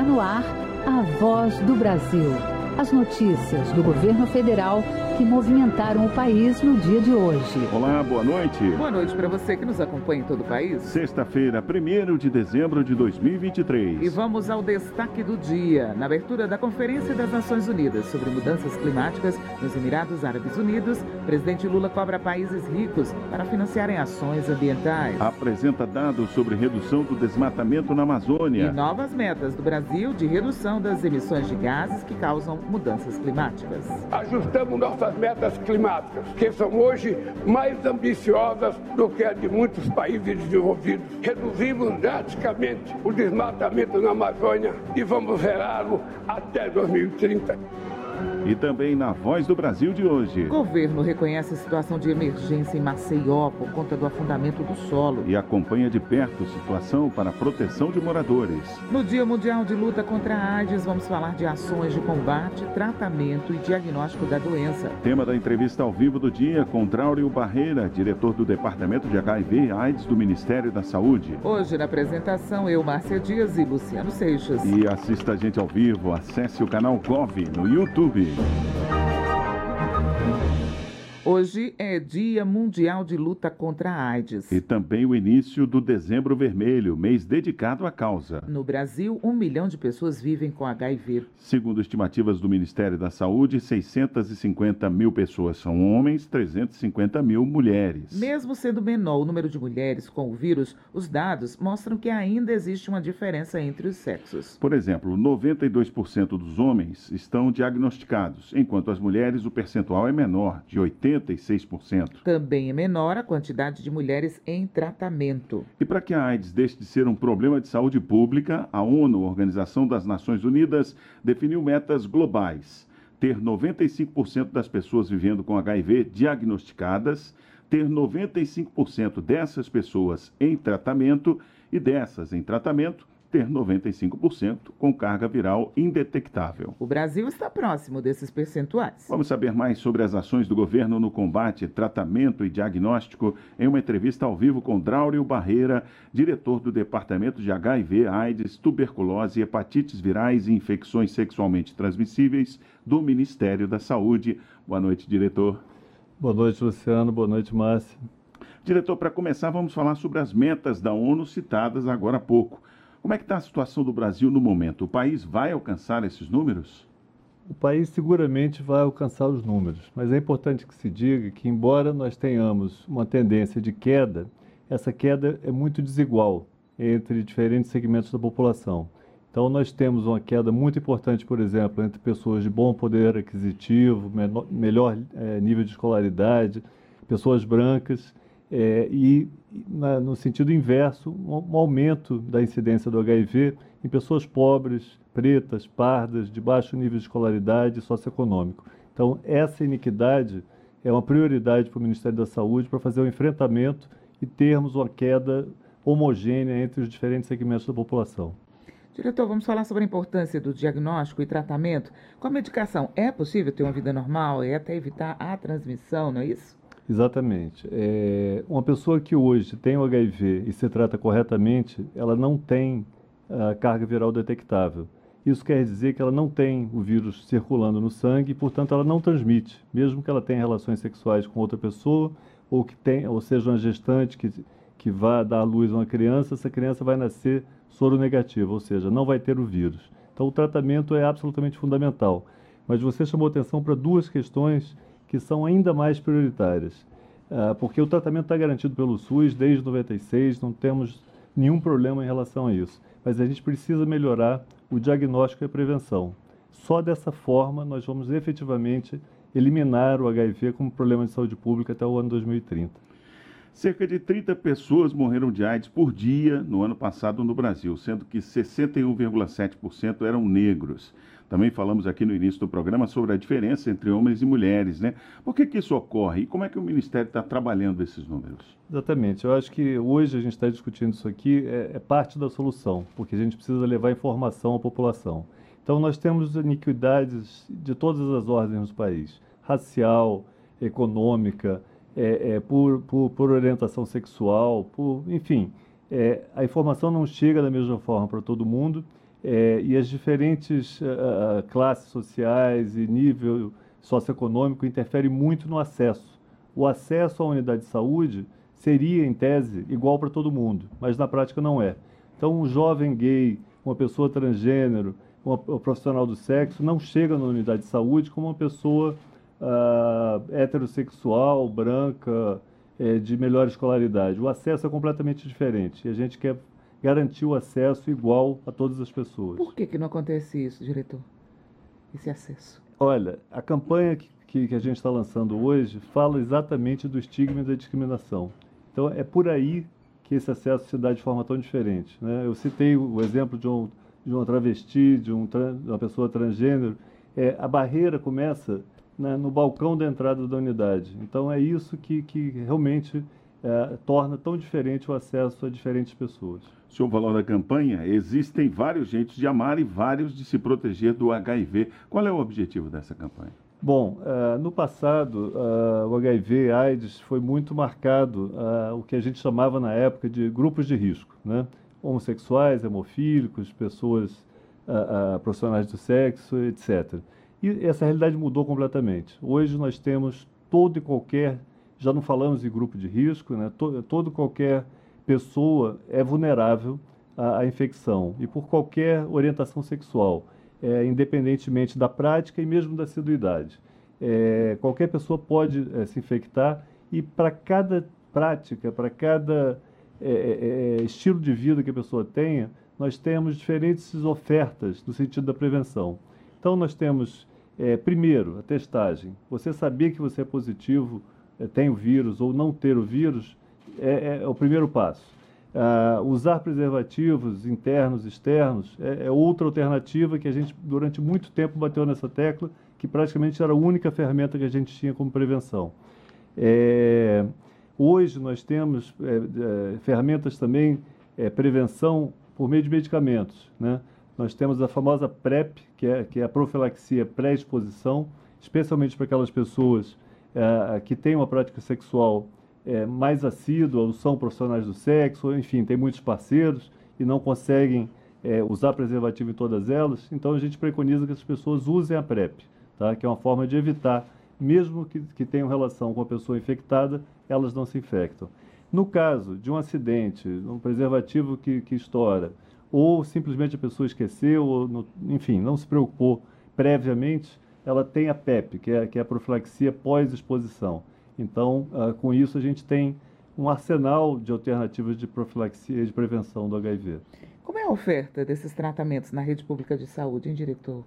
Está no ar a Voz do Brasil. As notícias do governo federal que movimentaram o país no dia de hoje. Olá, boa noite. Boa noite para você que nos acompanha em todo o país. Sexta-feira, 1º de dezembro de 2023. E vamos ao destaque do dia. Na abertura da Conferência das Nações Unidas sobre Mudanças Climáticas nos Emirados Árabes Unidos, o presidente Lula cobra países ricos para financiarem ações ambientais. Apresenta dados sobre redução do desmatamento na Amazônia. E novas metas do Brasil de redução das emissões de gases que causam mudanças climáticas. Ajustamos nossas metas climáticas, que são hoje mais ambiciosas do que a de muitos países desenvolvidos. Reduzimos drasticamente o desmatamento na Amazônia e vamos zerá-lo até 2030. E também na Voz do Brasil de hoje. O governo reconhece a situação de emergência em Maceió por conta do afundamento do solo. E acompanha de perto a situação para a proteção de moradores. No Dia Mundial de Luta contra a AIDS, vamos falar de ações de combate, tratamento e diagnóstico da doença. Tema da entrevista ao vivo do dia com Draulio Barreira, diretor do Departamento de HIV/AIDS do Ministério da Saúde. Hoje, na apresentação, eu, Márcia Dias e Luciano Seixas. E assista a gente ao vivo, acesse o canal Gov no YouTube. Hoje é Dia Mundial de Luta contra a AIDS. E também o início do Dezembro Vermelho, mês dedicado à causa. No Brasil, 1 milhão de pessoas vivem com HIV. Segundo estimativas do Ministério da Saúde, 650 mil pessoas são homens, 350 mil mulheres. Mesmo sendo menor o número de mulheres com o vírus, os dados mostram que ainda existe uma diferença entre os sexos. Por exemplo, 92% dos homens estão diagnosticados, enquanto as mulheres o percentual é menor, de 86%. Também é menor a quantidade de mulheres em tratamento. E para que a AIDS deixe de ser um problema de saúde pública, a ONU, Organização das Nações Unidas, definiu metas globais. Ter 95% das pessoas vivendo com HIV diagnosticadas, ter 95% dessas pessoas em tratamento e dessas em tratamento, ter 95% com carga viral indetectável. O Brasil está próximo desses percentuais. Vamos saber mais sobre as ações do governo no combate, tratamento e diagnóstico em uma entrevista ao vivo com Draulio Barreira, diretor do Departamento de HIV, AIDS, Tuberculose, Hepatites Virais e Infecções Sexualmente Transmissíveis do Ministério da Saúde. Boa noite, diretor. Boa noite, Luciano. Boa noite, Márcia. Diretor, para começar, vamos falar sobre as metas da ONU citadas agora há pouco. Como é que está a situação do Brasil no momento? O país vai alcançar esses números? O país seguramente vai alcançar os números, mas é importante que se diga que, embora nós tenhamos uma tendência de queda, essa queda é muito desigual entre diferentes segmentos da população. Então, nós temos uma queda muito importante, por exemplo, entre pessoas de bom poder aquisitivo, melhor nível de escolaridade, pessoas brancas, no sentido inverso, um aumento da incidência do HIV em pessoas pobres, pretas, pardas, de baixo nível de escolaridade e socioeconômico. Então, essa iniquidade é uma prioridade para o Ministério da Saúde para fazer o enfrentamento e termos uma queda homogênea entre os diferentes segmentos da população. Diretor, vamos falar sobre a importância do diagnóstico e tratamento. Com a medicação, é possível ter uma vida normal e até evitar a transmissão, não é isso? Exatamente. Uma pessoa que hoje tem o HIV e se trata corretamente, ela não tem a carga viral detectável. Isso quer dizer que ela não tem o vírus circulando no sangue e, portanto, ela não transmite, mesmo que ela tenha relações sexuais com outra pessoa ou seja uma gestante que vá dar à luz a uma criança, essa criança vai nascer soronegativa, ou seja, não vai ter o vírus. Então, o tratamento é absolutamente fundamental. Mas você chamou atenção para duas questões que são ainda mais prioritárias, porque o tratamento está garantido pelo SUS desde 96, não temos nenhum problema em relação a isso, mas a gente precisa melhorar o diagnóstico e a prevenção. Só dessa forma nós vamos efetivamente eliminar o HIV como problema de saúde pública até o ano 2030. Cerca de 30 pessoas morreram de AIDS por dia no ano passado no Brasil, sendo que 61,7% eram negros. Também falamos aqui no início do programa sobre a diferença entre homens e mulheres, né? Por que isso ocorre e como é que o Ministério está trabalhando esses números? Exatamente. Eu acho que hoje a gente está discutindo isso aqui, é parte da solução, porque a gente precisa levar informação à população. Então nós temos iniquidades de todas as ordens no país, racial, econômica, por orientação sexual, enfim, a informação não chega da mesma forma para todo mundo e as diferentes classes sociais e nível socioeconômico interferem muito no acesso. O acesso à unidade de saúde seria, em tese, igual para todo mundo, mas na prática não é. Então, um jovem gay, uma pessoa transgênero, um profissional do sexo não chega na unidade de saúde como uma pessoa heterossexual, branca, de melhor escolaridade. O acesso é completamente diferente e a gente quer garantir o acesso igual a todas as pessoas. Por que não acontece isso, diretor? Esse acesso? Olha, a campanha que a gente está lançando hoje fala exatamente do estigma e da discriminação. Então, é por aí que esse acesso se dá de forma tão diferente, né? Eu citei o exemplo de uma travesti, de uma pessoa transgênero. A barreira começa no balcão da entrada da unidade. Então, é isso que realmente torna tão diferente o acesso a diferentes pessoas. O senhor falou da campanha, existem vários jeitos de amar e vários de se proteger do HIV. Qual é o objetivo dessa campanha? Bom, no passado, o HIV/AIDS foi muito marcado, o que a gente chamava na época de grupos de risco, né? Homossexuais, hemofílicos, pessoas profissionais do sexo, etc. E essa realidade mudou completamente. Hoje nós temos todo e qualquer, já não falamos em grupo de risco, né? Todo e qualquer pessoa é vulnerável à infecção e por qualquer orientação sexual. Independentemente da prática e mesmo da assiduidade. Qualquer pessoa pode se infectar e para cada prática, para cada estilo de vida que a pessoa tenha, nós temos diferentes ofertas no sentido da prevenção. Então, nós temos, primeiro, a testagem. Você saber que você é positivo, tem o vírus ou não ter o vírus, é o primeiro passo. Usar preservativos internos, externos, é outra alternativa que a gente, durante muito tempo, bateu nessa tecla, que praticamente era a única ferramenta que a gente tinha como prevenção. Hoje nós temos ferramentas também, prevenção por meio de medicamentos, né? Nós temos a famosa PrEP, que é a profilaxia pré-exposição, especialmente para aquelas pessoas que têm uma prática sexual mais assídua, ou são profissionais do sexo, ou, enfim, tem muitos parceiros e não conseguem usar preservativo em todas elas. Então, a gente preconiza que as pessoas usem a PrEP, tá? Que é uma forma de evitar, mesmo que tenham relação com a pessoa infectada, elas não se infectam. No caso de um acidente, um preservativo que estoura, ou simplesmente a pessoa esqueceu, ou, enfim, não se preocupou previamente, ela tem a PEP, que é a profilaxia pós-exposição. Então, com isso, a gente tem um arsenal de alternativas de profilaxia e de prevenção do HIV. Como é a oferta desses tratamentos na rede pública de saúde, hein, diretor?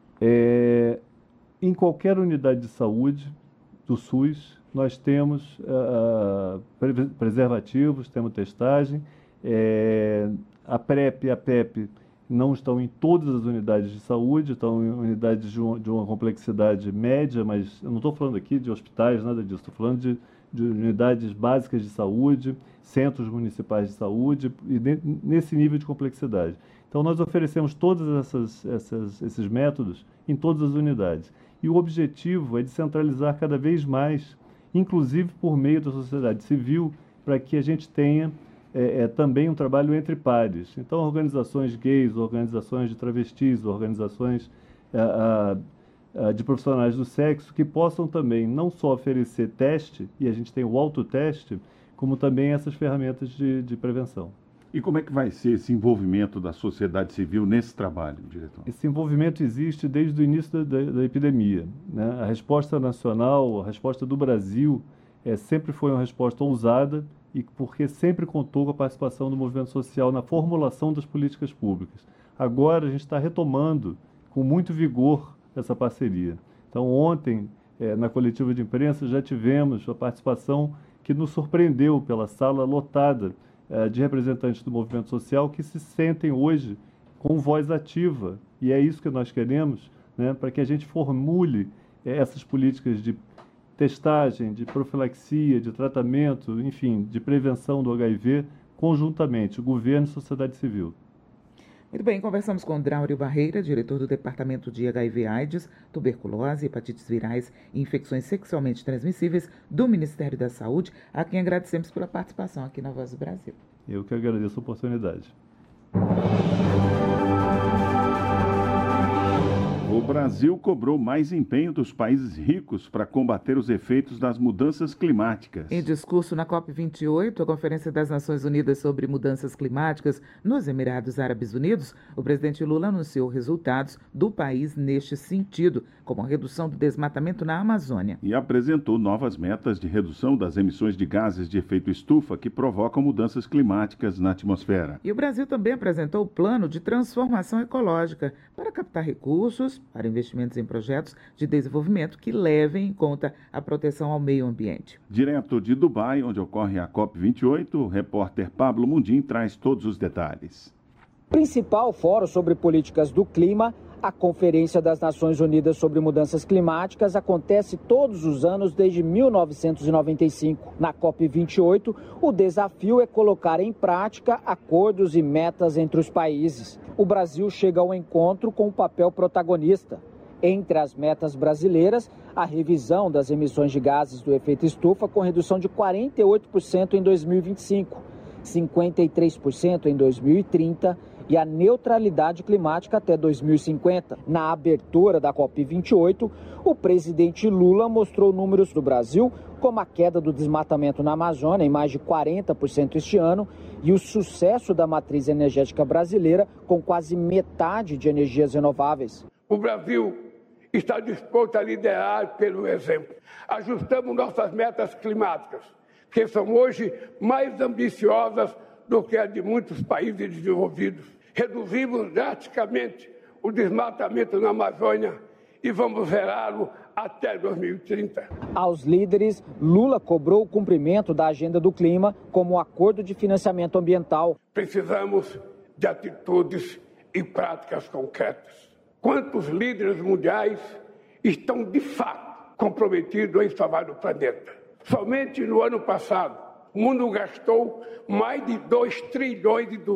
Em qualquer unidade de saúde do SUS, nós temos preservativos, temos testagem. A PrEP e a PEP não estão em todas as unidades de saúde, estão em unidades de uma complexidade média, mas eu não estou falando aqui de hospitais, nada disso, estou falando de unidades básicas de saúde, centros municipais de saúde, e nesse nível de complexidade. Então, nós oferecemos todos esses métodos em todas as unidades. E o objetivo é de centralizar cada vez mais, inclusive por meio da sociedade civil, para que a gente tenha também um trabalho entre pares. Então, organizações gays, organizações de travestis, organizações de profissionais do sexo, que possam também não só oferecer teste, e a gente tem o autoteste, como também essas ferramentas de prevenção. E como é que vai ser esse envolvimento da sociedade civil nesse trabalho, diretor? Esse envolvimento existe desde o início da epidemia, né? A resposta nacional, a resposta do Brasil, sempre foi uma resposta ousada, e porque sempre contou com a participação do movimento social na formulação das políticas públicas. Agora a gente está retomando com muito vigor essa parceria. Então ontem, na coletiva de imprensa, já tivemos a participação que nos surpreendeu pela sala lotada de representantes do movimento social que se sentem hoje com voz ativa. E é isso que nós queremos, né, para que a gente formule essas políticas de testagem, de profilaxia, de tratamento, enfim, de prevenção do HIV, conjuntamente, governo e sociedade civil. Muito bem, conversamos com Draulio Barreira, diretor do Departamento de HIV/AIDS, Tuberculose, Hepatites Virais e Infecções Sexualmente Transmissíveis do Ministério da Saúde, a quem agradecemos pela participação aqui na Voz do Brasil. Eu que agradeço a oportunidade. O Brasil cobrou mais empenho dos países ricos para combater os efeitos das mudanças climáticas. Em discurso na COP28, a Conferência das Nações Unidas sobre Mudanças Climáticas, nos Emirados Árabes Unidos, o presidente Lula anunciou resultados do país neste sentido, como a redução do desmatamento na Amazônia. E apresentou novas metas de redução das emissões de gases de efeito estufa que provocam mudanças climáticas na atmosfera. E o Brasil também apresentou o plano de transformação ecológica para captar recursos para investimentos em projetos de desenvolvimento que levem em conta a proteção ao meio ambiente. Direto de Dubai, onde ocorre a COP28, o repórter Pablo Mundim traz todos os detalhes. Principal fórum sobre políticas do clima, a Conferência das Nações Unidas sobre Mudanças Climáticas acontece todos os anos desde 1995. Na COP28, o desafio é colocar em prática acordos e metas entre os países. O Brasil chega ao encontro com um papel protagonista. Entre as metas brasileiras, a revisão das emissões de gases do efeito estufa com redução de 48% em 2025, 53% em 2030 e a neutralidade climática até 2050. Na abertura da COP28, o presidente Lula mostrou números do Brasil, como a queda do desmatamento na Amazônia em mais de 40% este ano e o sucesso da matriz energética brasileira com quase metade de energias renováveis. O Brasil está disposto a liderar pelo exemplo. Ajustamos nossas metas climáticas, que são hoje mais ambiciosas do que a de muitos países desenvolvidos. Reduzimos drasticamente o desmatamento na Amazônia e vamos zerá-lo até 2030. Aos líderes, Lula cobrou o cumprimento da agenda do clima como o acordo de financiamento ambiental. Precisamos de atitudes e práticas concretas. Quantos líderes mundiais estão de fato comprometidos em salvar o planeta? Somente no ano passado, o mundo gastou mais de 2 trilhões e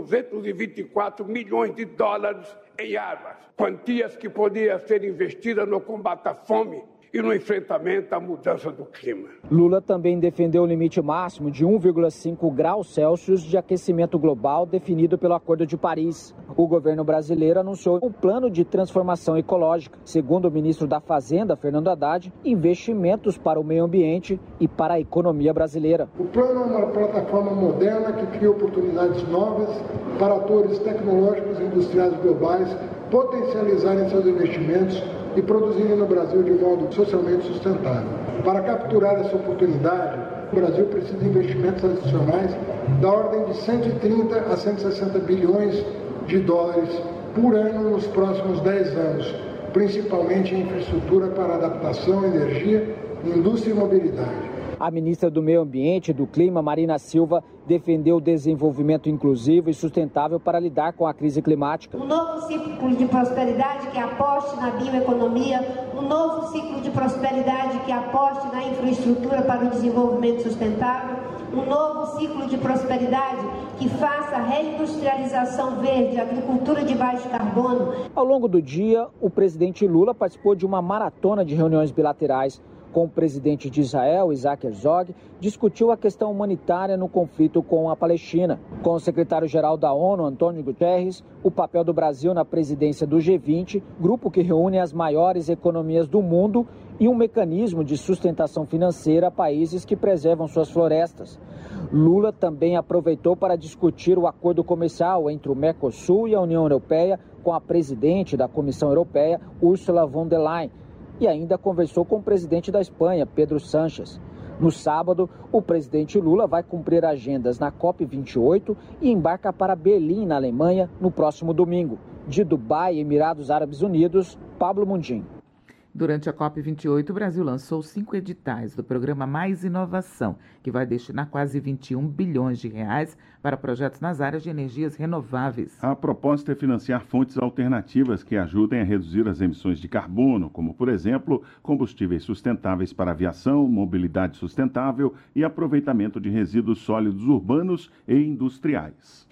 224 milhões de dólares em armas, quantias que poderiam ser investidas no combate à fome e no enfrentamento à mudança do clima. Lula também defendeu o limite máximo de 1,5 graus Celsius de aquecimento global definido pelo Acordo de Paris. O governo brasileiro anunciou um plano de transformação ecológica. Segundo o ministro da Fazenda, Fernando Haddad, investimentos para o meio ambiente e para a economia brasileira. O plano é uma plataforma moderna que cria oportunidades novas para atores tecnológicos e industriais globais potencializarem seus investimentos e produzirem no Brasil de modo socialmente sustentável. Para capturar essa oportunidade, o Brasil precisa de investimentos adicionais da ordem de 130 a 160 bilhões de dólares por ano nos próximos 10 anos, principalmente em infraestrutura para adaptação, energia, indústria e mobilidade. A ministra do Meio Ambiente e do Clima, Marina Silva, defendeu o desenvolvimento inclusivo e sustentável para lidar com a crise climática. Um novo ciclo de prosperidade que aposte na bioeconomia, um novo ciclo de prosperidade que aposte na infraestrutura para o desenvolvimento sustentável, um novo ciclo de prosperidade que faça reindustrialização verde, agricultura de baixo carbono. Ao longo do dia, o presidente Lula participou de uma maratona de reuniões bilaterais. Com o presidente de Israel, Isaac Herzog, discutiu a questão humanitária no conflito com a Palestina. Com o secretário-geral da ONU, Antônio Guterres, o papel do Brasil na presidência do G20, grupo que reúne as maiores economias do mundo, e um mecanismo de sustentação financeira a países que preservam suas florestas. Lula também aproveitou para discutir o acordo comercial entre o Mercosul e a União Europeia com a presidente da Comissão Europeia, Ursula von der Leyen, e ainda conversou com o presidente da Espanha, Pedro Sánchez. No sábado, o presidente Lula vai cumprir agendas na COP28 e embarca para Berlim, na Alemanha, no próximo domingo. De Dubai, Emirados Árabes Unidos, Pablo Mundim. Durante a COP28, o Brasil lançou 5 editais do programa Mais Inovação, que vai destinar quase 21 bilhões de reais para projetos nas áreas de energias renováveis. A proposta é financiar fontes alternativas que ajudem a reduzir as emissões de carbono, como, por exemplo, combustíveis sustentáveis para aviação, mobilidade sustentável e aproveitamento de resíduos sólidos urbanos e industriais.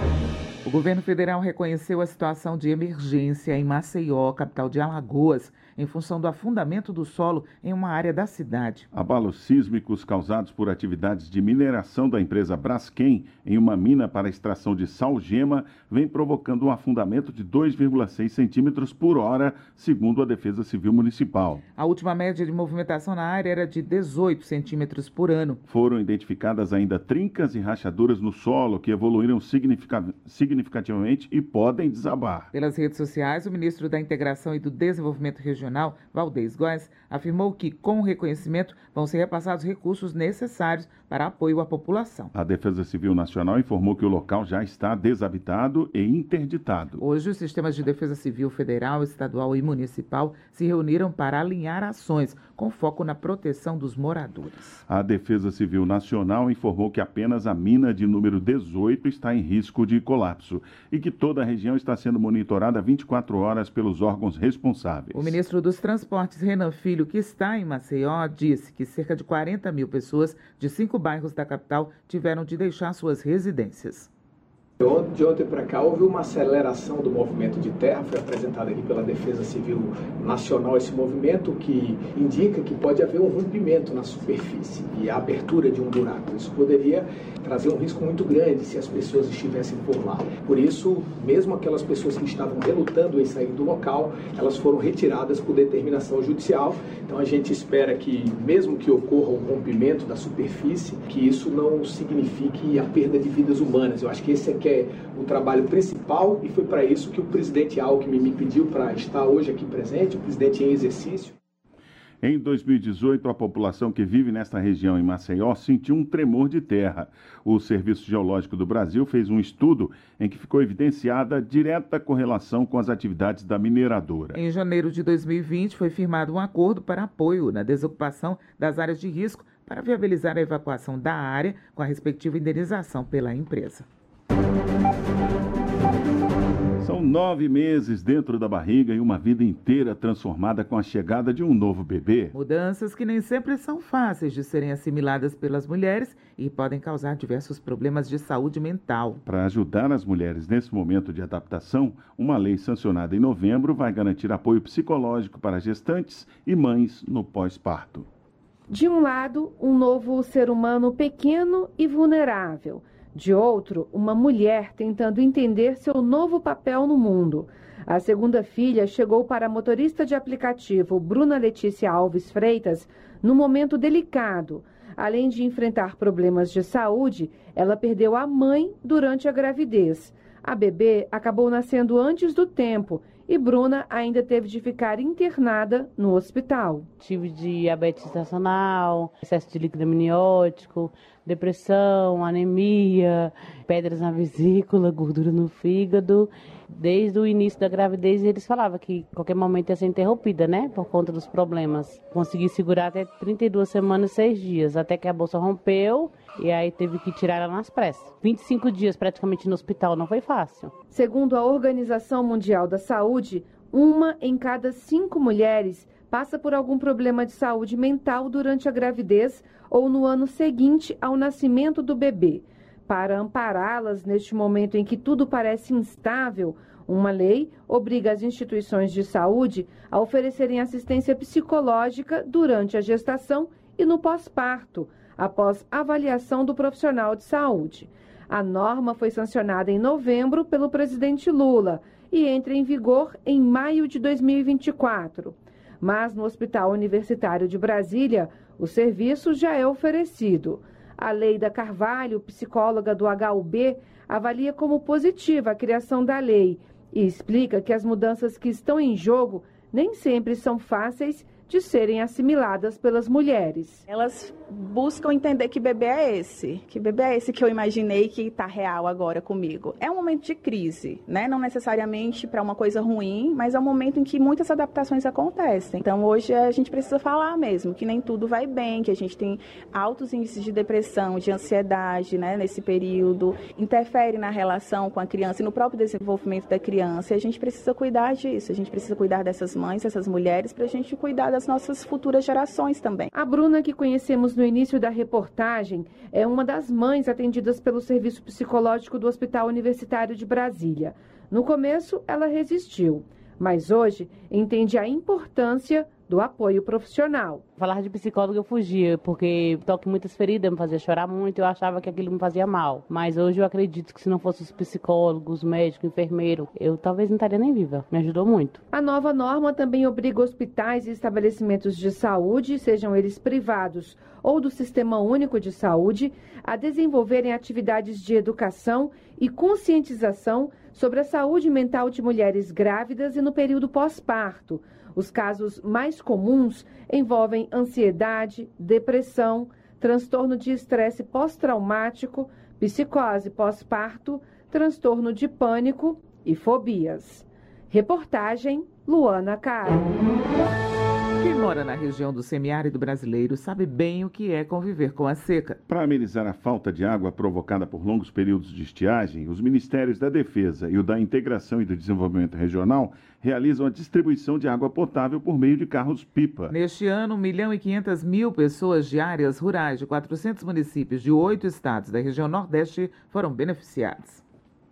O governo federal reconheceu a situação de emergência em Maceió, capital de Alagoas, em função do afundamento do solo em uma área da cidade. Abalos sísmicos causados por atividades de mineração da empresa Braskem em uma mina para extração de sal-gema vem provocando um afundamento de 2,6 centímetros por hora, segundo a Defesa Civil Municipal. A última média de movimentação na área era de 18 centímetros por ano. Foram identificadas ainda trincas e rachaduras no solo que evoluíram significativamente e podem desabar. Pelas redes sociais, o ministro da Integração e do Desenvolvimento Regional, Valdez Góes, afirmou que, com o reconhecimento, vão ser repassados recursos necessários para apoio à população. A Defesa Civil Nacional informou que o local já está desabitado e interditado. Hoje, os sistemas de defesa civil federal, estadual e municipal se reuniram para alinhar ações com foco na proteção dos moradores. A Defesa Civil Nacional informou que apenas a mina de número 18 está em risco de colapso e que toda a região está sendo monitorada 24 horas pelos órgãos responsáveis. O ministro dos Transportes, Renan Filho, que está em Maceió, disse que cerca de 40 mil pessoas de 5 bairros da capital tiveram de deixar suas residências. De ontem para cá houve uma aceleração do movimento de terra, foi apresentado aqui pela Defesa Civil Nacional esse movimento que indica que pode haver um rompimento na superfície e a abertura de um buraco. Isso poderia trazer um risco muito grande se as pessoas estivessem por lá. Por isso, mesmo aquelas pessoas que estavam relutando em sair do local, elas foram retiradas por determinação judicial. Então a gente espera que, mesmo que ocorra um rompimento da superfície, que isso não signifique a perda de vidas humanas. Eu acho que esse é o trabalho principal e foi para isso que o presidente Alckmin me pediu para estar hoje aqui presente, o presidente em exercício. Em 2018, a população que vive nesta região em Maceió sentiu um tremor de terra. O Serviço Geológico do Brasil fez um estudo em que ficou evidenciada direta correlação com as atividades da mineradora. Em janeiro de 2020, foi firmado um acordo para apoio na desocupação das áreas de risco para viabilizar a evacuação da área com a respectiva indenização pela empresa. São 9 meses dentro da barriga e uma vida inteira transformada com a chegada de um novo bebê. Mudanças que nem sempre são fáceis de serem assimiladas pelas mulheres e podem causar diversos problemas de saúde mental. Para ajudar as mulheres nesse momento de adaptação, uma lei sancionada em novembro vai garantir apoio psicológico para gestantes e mães no pós-parto. De um lado, um novo ser humano pequeno e vulnerável. De outro, uma mulher tentando entender seu novo papel no mundo. A segunda filha chegou para a motorista de aplicativo Bruna Letícia Alves Freitas num momento delicado. Além de enfrentar problemas de saúde, ela perdeu a mãe durante a gravidez. A bebê acabou nascendo antes do tempo e Bruna ainda teve de ficar internada no hospital. Tive diabetes gestacional, excesso de líquido amniótico, depressão, anemia, pedras na vesícula, gordura no fígado. Desde o início da gravidez eles falavam que qualquer momento ia ser interrompida, né? Por conta dos problemas. Consegui segurar até 32 semanas e 6 dias, até que a bolsa rompeu e aí teve que tirar ela nas pressas. 25 dias praticamente no hospital, não foi fácil. Segundo a Organização Mundial da Saúde, 1 em cada 5 mulheres passa por algum problema de saúde mental durante a gravidez ou no ano seguinte ao nascimento do bebê. Para ampará-las neste momento em que tudo parece instável, uma lei obriga as instituições de saúde a oferecerem assistência psicológica durante a gestação e no pós-parto, após avaliação do profissional de saúde. A norma foi sancionada em novembro pelo presidente Lula e entra em vigor em maio de 2024. Mas no Hospital Universitário de Brasília, o serviço já é oferecido. A Leida Carvalho, psicóloga do HUB, avalia como positiva a criação da lei e explica que as mudanças que estão em jogo nem sempre são fáceis de serem assimiladas pelas mulheres. Elas buscam entender que bebê é esse que eu imaginei que está real agora comigo. É um momento de crise, né? Não necessariamente para uma coisa ruim, mas é um momento em que muitas adaptações acontecem. Então hoje a gente precisa falar mesmo que nem tudo vai bem, que a gente tem altos índices de depressão, de ansiedade, né? Nesse período, interfere na relação com a criança e no próprio desenvolvimento da criança. E a gente precisa cuidar disso, a gente precisa cuidar dessas mães, dessas mulheres, para a gente cuidar das nossas futuras gerações também. A Bruna, que conhecemos no início da reportagem, é uma das mães atendidas pelo Serviço Psicológico do Hospital Universitário de Brasília. No começo, ela resistiu, mas hoje entende a importância do apoio profissional. Falar de psicólogo eu fugia, porque toque muitas feridas, me fazia chorar muito, eu achava que aquilo me fazia mal. Mas hoje eu acredito que se não fosse os psicólogos, médicos, enfermeiro, eu talvez não estaria nem viva. Me ajudou muito. A nova norma também obriga hospitais e estabelecimentos de saúde, sejam eles privados ou do Sistema Único de Saúde, a desenvolverem atividades de educação e conscientização sobre a saúde mental de mulheres grávidas e no período pós-parto. Os casos mais comuns envolvem ansiedade, depressão, transtorno de estresse pós-traumático, psicose pós-parto, transtorno de pânico e fobias. Reportagem Luana Caro. Quem mora na região do semiárido brasileiro sabe bem o que é conviver com a seca. Para amenizar a falta de água provocada por longos períodos de estiagem, os Ministérios da Defesa e o da Integração e do Desenvolvimento Regional realizam a distribuição de água potável por meio de carros-pipa. Neste ano, 1.500.000 pessoas de áreas rurais de 400 municípios de 8 estados da região Nordeste foram beneficiadas.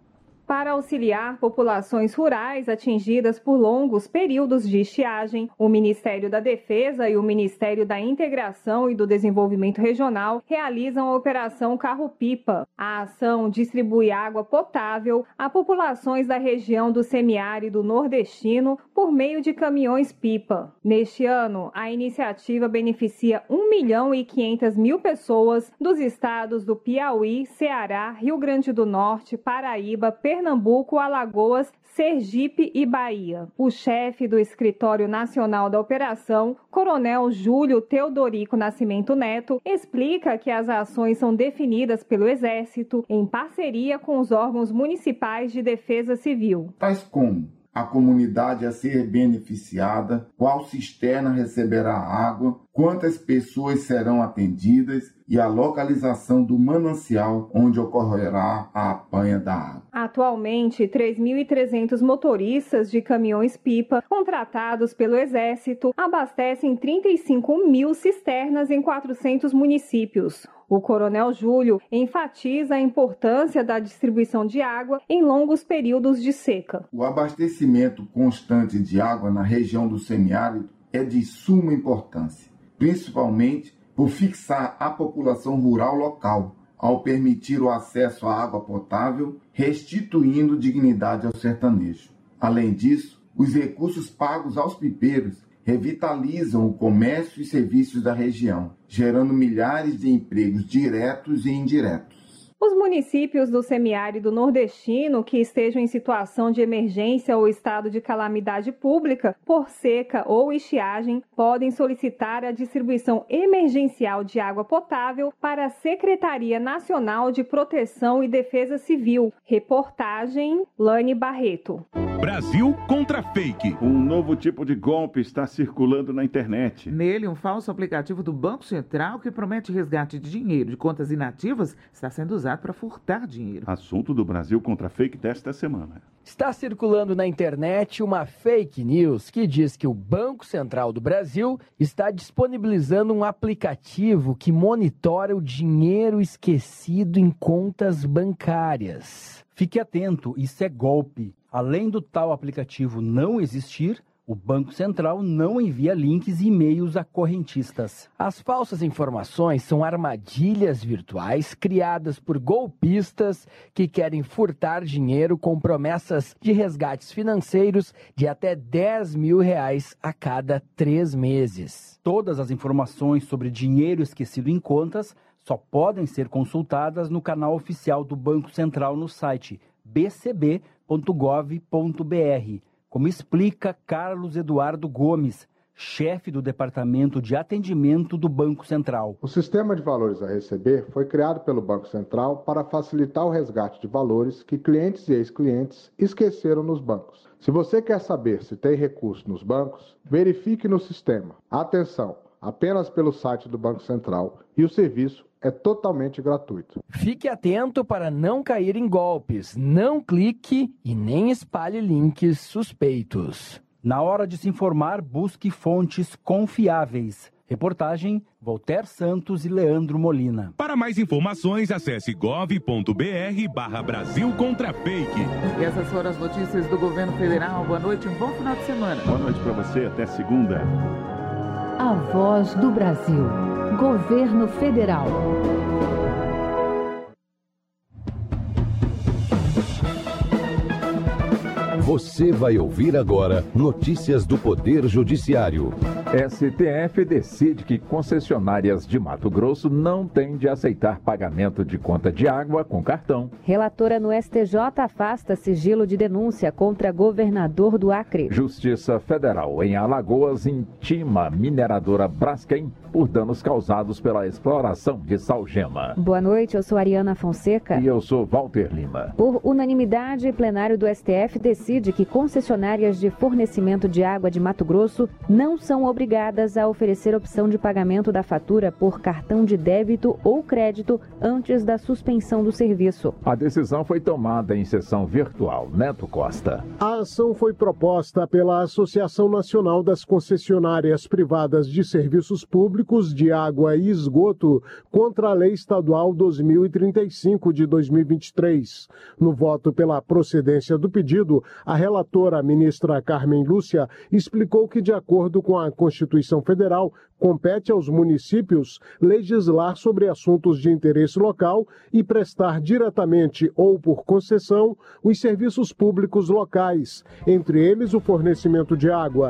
Para auxiliar populações rurais atingidas por longos períodos de estiagem, o Ministério da Defesa e o Ministério da Integração e do Desenvolvimento Regional realizam a Operação Carro-Pipa. A ação distribui água potável a populações da região do semiárido nordestino por meio de caminhões-pipa. Neste ano, a iniciativa beneficia 1.500.000 pessoas dos estados do Piauí, Ceará, Rio Grande do Norte, Paraíba, Pernambuco, Alagoas, Sergipe e Bahia. O chefe do Escritório Nacional da Operação, Coronel Júlio Teodorico Nascimento Neto, explica que as ações são definidas pelo Exército em parceria com os órgãos municipais de defesa civil. Tais como a comunidade a ser beneficiada, qual cisterna receberá água, quantas pessoas serão atendidas e a localização do manancial onde ocorrerá a apanha da água. Atualmente, 3.300 motoristas de caminhões-pipa contratados pelo Exército abastecem 35.000 cisternas em 400 municípios. O Coronel Júlio enfatiza a importância da distribuição de água em longos períodos de seca. O abastecimento constante de água na região do semiárido é de suma importância, principalmente por fixar a população rural local, ao permitir o acesso à água potável, restituindo dignidade ao sertanejo. Além disso, os recursos pagos aos pipeiros revitalizam o comércio e serviços da região, gerando milhares de empregos diretos e indiretos. Os municípios do semiárido nordestino que estejam em situação de emergência ou estado de calamidade pública por seca ou estiagem podem solicitar a distribuição emergencial de água potável para a Secretaria Nacional de Proteção e Defesa Civil. Reportagem Lane Barreto. Brasil contra fake. Um novo tipo de golpe está circulando na internet. Nele, um falso aplicativo do Banco Central que promete resgate de dinheiro de contas inativas está sendo usado para furtar dinheiro. Assunto do Brasil contra fake desta semana. Está circulando na internet uma fake news que diz que o Banco Central do Brasil está disponibilizando um aplicativo que monitora o dinheiro esquecido em contas bancárias. Fique atento, isso é golpe. Além do tal aplicativo não existir, o Banco Central não envia links e e-mails a correntistas. As falsas informações são armadilhas virtuais criadas por golpistas que querem furtar dinheiro com promessas de resgates financeiros de até R$10 mil a cada 3 meses. Todas as informações sobre dinheiro esquecido em contas só podem ser consultadas no canal oficial do Banco Central no site bcb.gov.br, como explica Carlos Eduardo Gomes, chefe do Departamento de Atendimento do Banco Central. O sistema de valores a receber foi criado pelo Banco Central para facilitar o resgate de valores que clientes e ex-clientes esqueceram nos bancos. Se você quer saber se tem recurso nos bancos, verifique no sistema. Atenção, apenas pelo site do Banco Central, e o serviço é totalmente gratuito. Fique atento para não cair em golpes, não clique e nem espalhe links suspeitos. Na hora de se informar, busque fontes confiáveis. Reportagem Voltaire Santos e Leandro Molina. Para mais informações, acesse gov.br/Brasil contra fake. E essas foram as notícias do governo federal. Boa noite, um bom final de semana. Boa noite para você, até segunda. A Voz do Brasil. Governo Federal. Você vai ouvir agora notícias do Poder Judiciário. STF decide que concessionárias de Mato Grosso não têm de aceitar pagamento de conta de água com cartão. Relatora no STJ afasta sigilo de denúncia contra governador do Acre. Justiça Federal em Alagoas intima mineradora Braskem por danos causados pela exploração de salgema. Boa noite, eu sou Ariana Fonseca. E eu sou Walter Lima. Por unanimidade, plenário do STF decide que concessionárias de fornecimento de água de Mato Grosso não são obrigadas a oferecer opção de pagamento da fatura por cartão de débito ou crédito antes da suspensão do serviço. A decisão foi tomada em sessão virtual. Neto Costa. A ação foi proposta pela Associação Nacional das Concessionárias Privadas de Serviços Públicos de Água e Esgoto contra a Lei Estadual 2035 de 2023. No voto pela procedência do pedido, a relatora, a ministra Carmen Lúcia, explicou que, de acordo com a Constituição Federal, compete aos municípios legislar sobre assuntos de interesse local e prestar diretamente ou por concessão os serviços públicos locais, entre eles o fornecimento de água.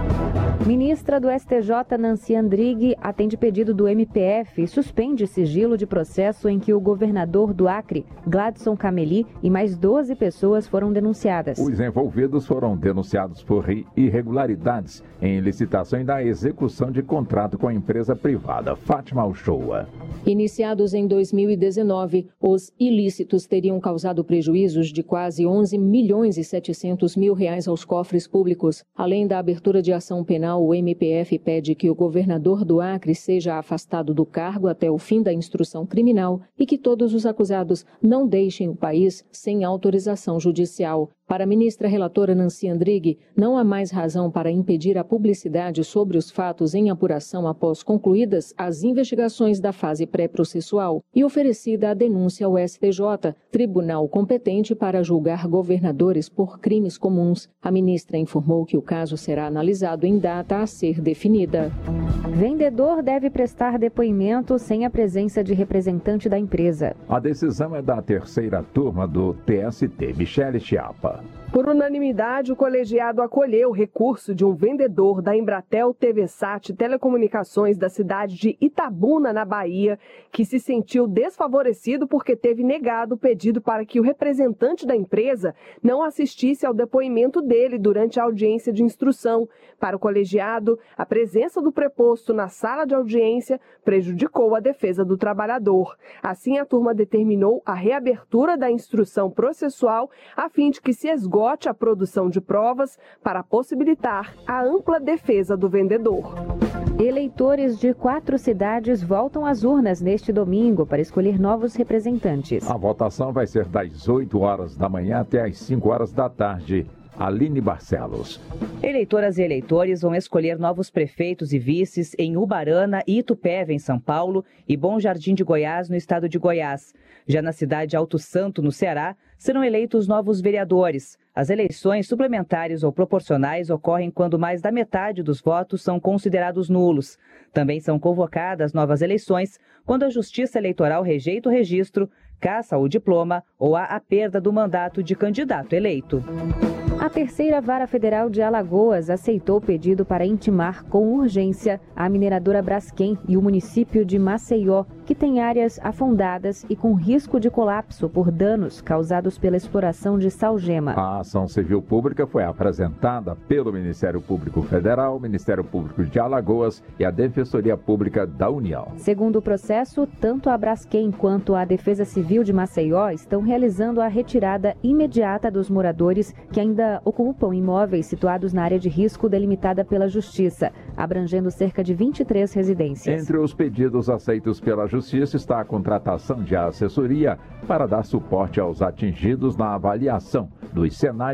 Ministra do STJ, Nancy Andrighi, atende pedido do MPF e suspende sigilo de processo em que o governador do Acre, Gladson Cameli, e mais 12 pessoas foram denunciadas. Os envolvidos foram denunciados por irregularidades em licitação e na execução de contrato com a empresa privada Fátima Uchoa. Iniciados em 2019, os ilícitos teriam causado prejuízos de quase 11 milhões e 700 mil reais aos cofres públicos. Além da abertura de ação penal, o MPF pede que o governador do Acre seja afastado do cargo até o fim da instrução criminal e que todos os acusados não deixem o país sem autorização judicial. Para a ministra relatora Nancy Andrighi, não há mais razão para impedir a publicidade sobre os fatos em apuração após concluídas as investigações da fase pré-processual e oferecida a denúncia ao STJ, tribunal competente para julgar governadores por crimes comuns. A ministra informou que o caso será analisado em data a ser definida. Vendedor deve prestar depoimento sem a presença de representante da empresa. A decisão é da terceira turma do TST, Michele Chiapa. Por unanimidade, o colegiado acolheu o recurso de um vendedor da Embratel TVSat Telecomunicações da cidade de Itabuna, na Bahia, que se sentiu desfavorecido porque teve negado o pedido para que o representante da empresa não assistisse ao depoimento dele durante a audiência de instrução. Para o colegiado, a presença do preposto na sala de audiência prejudicou a defesa do trabalhador. Assim, a turma determinou a reabertura da instrução processual a fim de que se esgote a produção de provas para possibilitar a ampla defesa do vendedor. Eleitores de 4 cidades voltam às urnas neste domingo para escolher novos representantes. A votação vai ser das 8 horas da manhã até as 5 horas da tarde. Aline Barcelos. Eleitoras e eleitores vão escolher novos prefeitos e vices em Ubarana e Itupeva, em São Paulo, e Bom Jardim de Goiás, no estado de Goiás. Já na cidade de Alto Santo, no Ceará, serão eleitos novos vereadores. As eleições suplementares ou proporcionais ocorrem quando mais da metade dos votos são considerados nulos. Também são convocadas novas eleições quando a Justiça Eleitoral rejeita o registro, caça o diploma ou há a perda do mandato de candidato eleito. A terceira Vara Federal de Alagoas aceitou o pedido para intimar com urgência a mineradora Braskem e o município de Maceió, que tem áreas afundadas e com risco de colapso por danos causados pela exploração de salgema. A ação civil pública foi apresentada pelo Ministério Público Federal, Ministério Público de Alagoas e a Defensoria Pública da União. Segundo o processo, tanto a Braskem quanto a Defesa Civil de Maceió estão realizando a retirada imediata dos moradores que ainda ocupam imóveis situados na área de risco delimitada pela Justiça, abrangendo cerca de 23 residências. Entre os pedidos aceitos pela Justiça está a contratação de assessoria para dar suporte aos atingidos na avaliação dos cenários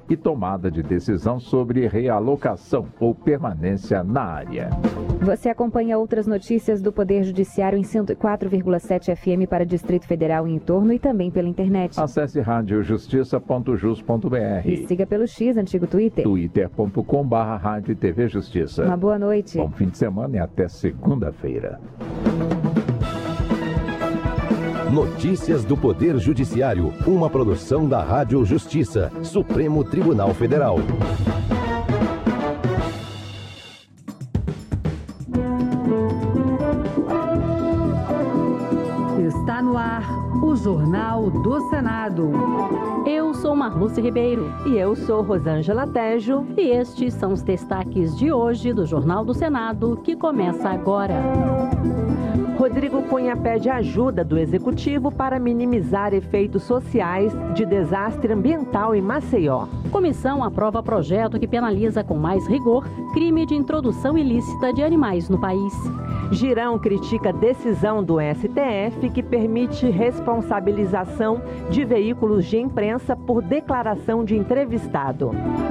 e tomada de decisão sobre realocação ou permanência na área. Você acompanha outras notícias do Poder Judiciário em 104,7 FM para Distrito Federal e entorno e também pela internet. Acesse radiojustiça.jus.br e siga pelo X, antigo Twitter. twitter.com/Rádio TV Justiça. Uma boa noite. Bom fim de semana e até segunda-feira. Notícias do Poder Judiciário, uma produção da Rádio Justiça, Supremo Tribunal Federal. Está no ar o Jornal do Senado. Eu sou Marluce Ribeiro. E eu sou Rosângela Tejo. E estes são os destaques de hoje do Jornal do Senado, que começa agora. Rodrigo Cunha pede ajuda do Executivo para minimizar efeitos sociais de desastre ambiental em Maceió. Comissão aprova projeto que penaliza com mais rigor crime de introdução ilícita de animais no país. Girão critica decisão do STF que permite responsabilização de veículos de imprensa por declaração de entrevistado.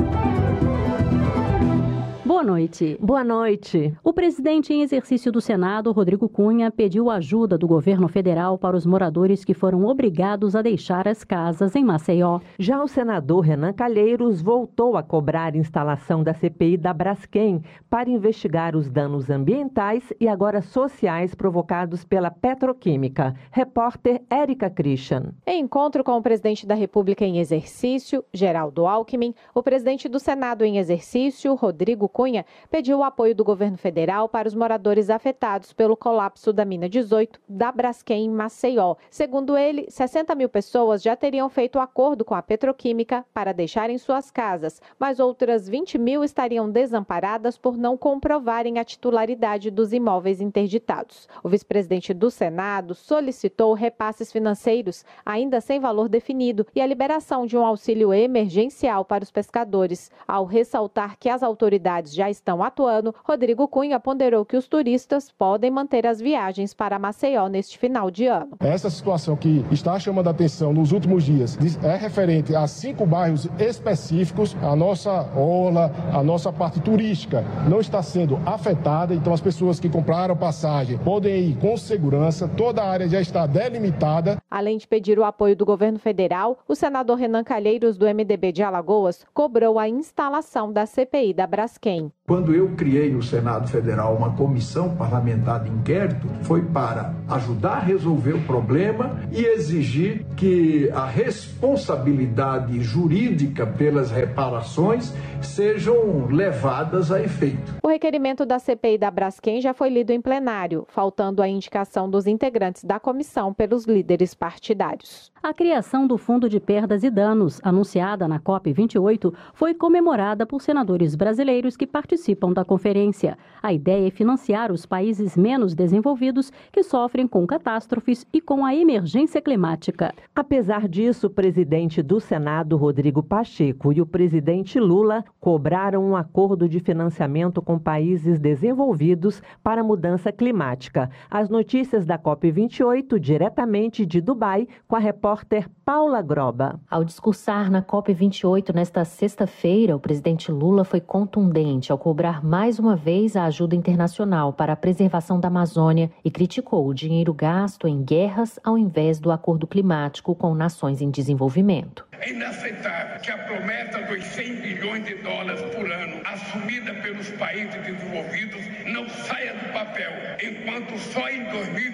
Boa noite. Boa noite. O presidente em exercício do Senado, Rodrigo Cunha, pediu ajuda do governo federal para os moradores que foram obrigados a deixar as casas em Maceió. Já o senador Renan Calheiros voltou a cobrar instalação da CPI da Braskem para investigar os danos ambientais e agora sociais provocados pela petroquímica. Repórter Érica Christian. Em encontro com o presidente da República em exercício, Geraldo Alckmin, o presidente do Senado em exercício, Rodrigo Cunha, pediu o apoio do governo federal para os moradores afetados pelo colapso da mina 18 da Braskem em Maceió. Segundo ele, 60 mil pessoas já teriam feito acordo com a petroquímica para deixarem suas casas, mas outras 20 mil estariam desamparadas por não comprovarem a titularidade dos imóveis interditados. O vice-presidente do Senado solicitou repasses financeiros, ainda sem valor definido, e a liberação de um auxílio emergencial para os pescadores. Ao ressaltar que as autoridades já estão atuando, Rodrigo Cunha ponderou que os turistas podem manter as viagens para Maceió neste final de ano. Essa situação que está chamando a atenção nos últimos dias é referente a 5 bairros específicos. A nossa orla, a nossa parte turística não está sendo afetada, então as pessoas que compraram passagem podem ir com segurança, toda a área já está delimitada. Além de pedir o apoio do governo federal, o senador Renan Calheiros, do MDB de Alagoas, cobrou a instalação da CPI da Braskem. Quando eu criei no Senado Federal uma comissão parlamentar de inquérito, foi para ajudar a resolver o problema e exigir que a responsabilidade jurídica pelas reparações sejam levadas a efeito. O requerimento da CPI da Braskem já foi lido em plenário, faltando a indicação dos integrantes da comissão pelos líderes partidários. A criação do Fundo de Perdas e Danos, anunciada na COP28, foi comemorada por senadores brasileiros que participam da conferência. A ideia é financiar os países menos desenvolvidos que sofrem com catástrofes e com a emergência climática. Apesar disso, o presidente do Senado, Rodrigo Pacheco, e o presidente Lula cobraram um acordo de financiamento com países desenvolvidos para a mudança climática. As notícias da COP28, diretamente de Dubai, com a repórter Paula Groba. Ao discursar na COP28 nesta sexta-feira, o presidente Lula foi contundente ao cobrar mais uma vez a ajuda internacional para a preservação da Amazônia e criticou o dinheiro gasto em guerras ao invés do acordo climático com nações em desenvolvimento. É inaceitável que a promessa dos 100 bilhões de dólares por ano assumida pelos países desenvolvidos não saia do papel, enquanto só em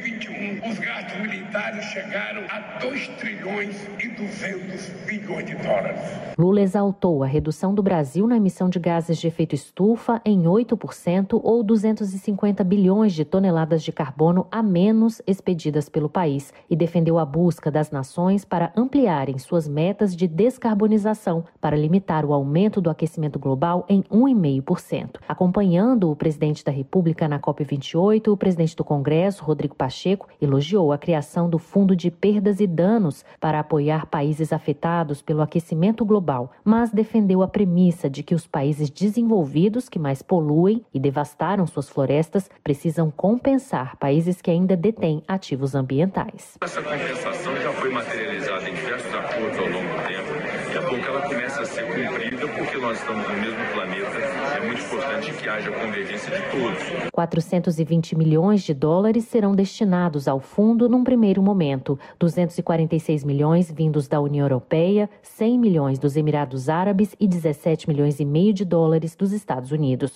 2021 os gastos militares chegaram a 2 trilhões e 200 bilhões de dólares. Lula exaltou a redução do Brasil na emissão de gases de efeito estufa em 8% ou 250 bilhões de toneladas de carbono a menos expedidas pelo país e defendeu a busca das nações para ampliarem suas metas de descarbonização para limitar o aumento do aquecimento global em 1,5%. Acompanhando o presidente da República na COP28, o presidente do Congresso, Rodrigo Pacheco, elogiou a criação do Fundo de Perdas e Danos para apoiar países afetados pelo aquecimento global, mas defendeu a premissa de que os países desenvolvidos que mais poluem e devastaram suas florestas precisam compensar países que ainda detêm ativos ambientais. Essa compensação já foi materializada em diversos acordos ao longo do tempo. É bom que que ela comece a ser cumprida, porque nós estamos no mesmo planeta. É muito importante que haja convergência de todos. 420 milhões de dólares serão destinados ao fundo num primeiro momento. 246 milhões vindos da União Europeia, 100 milhões dos Emirados Árabes e 17 milhões e meio de dólares dos Estados Unidos.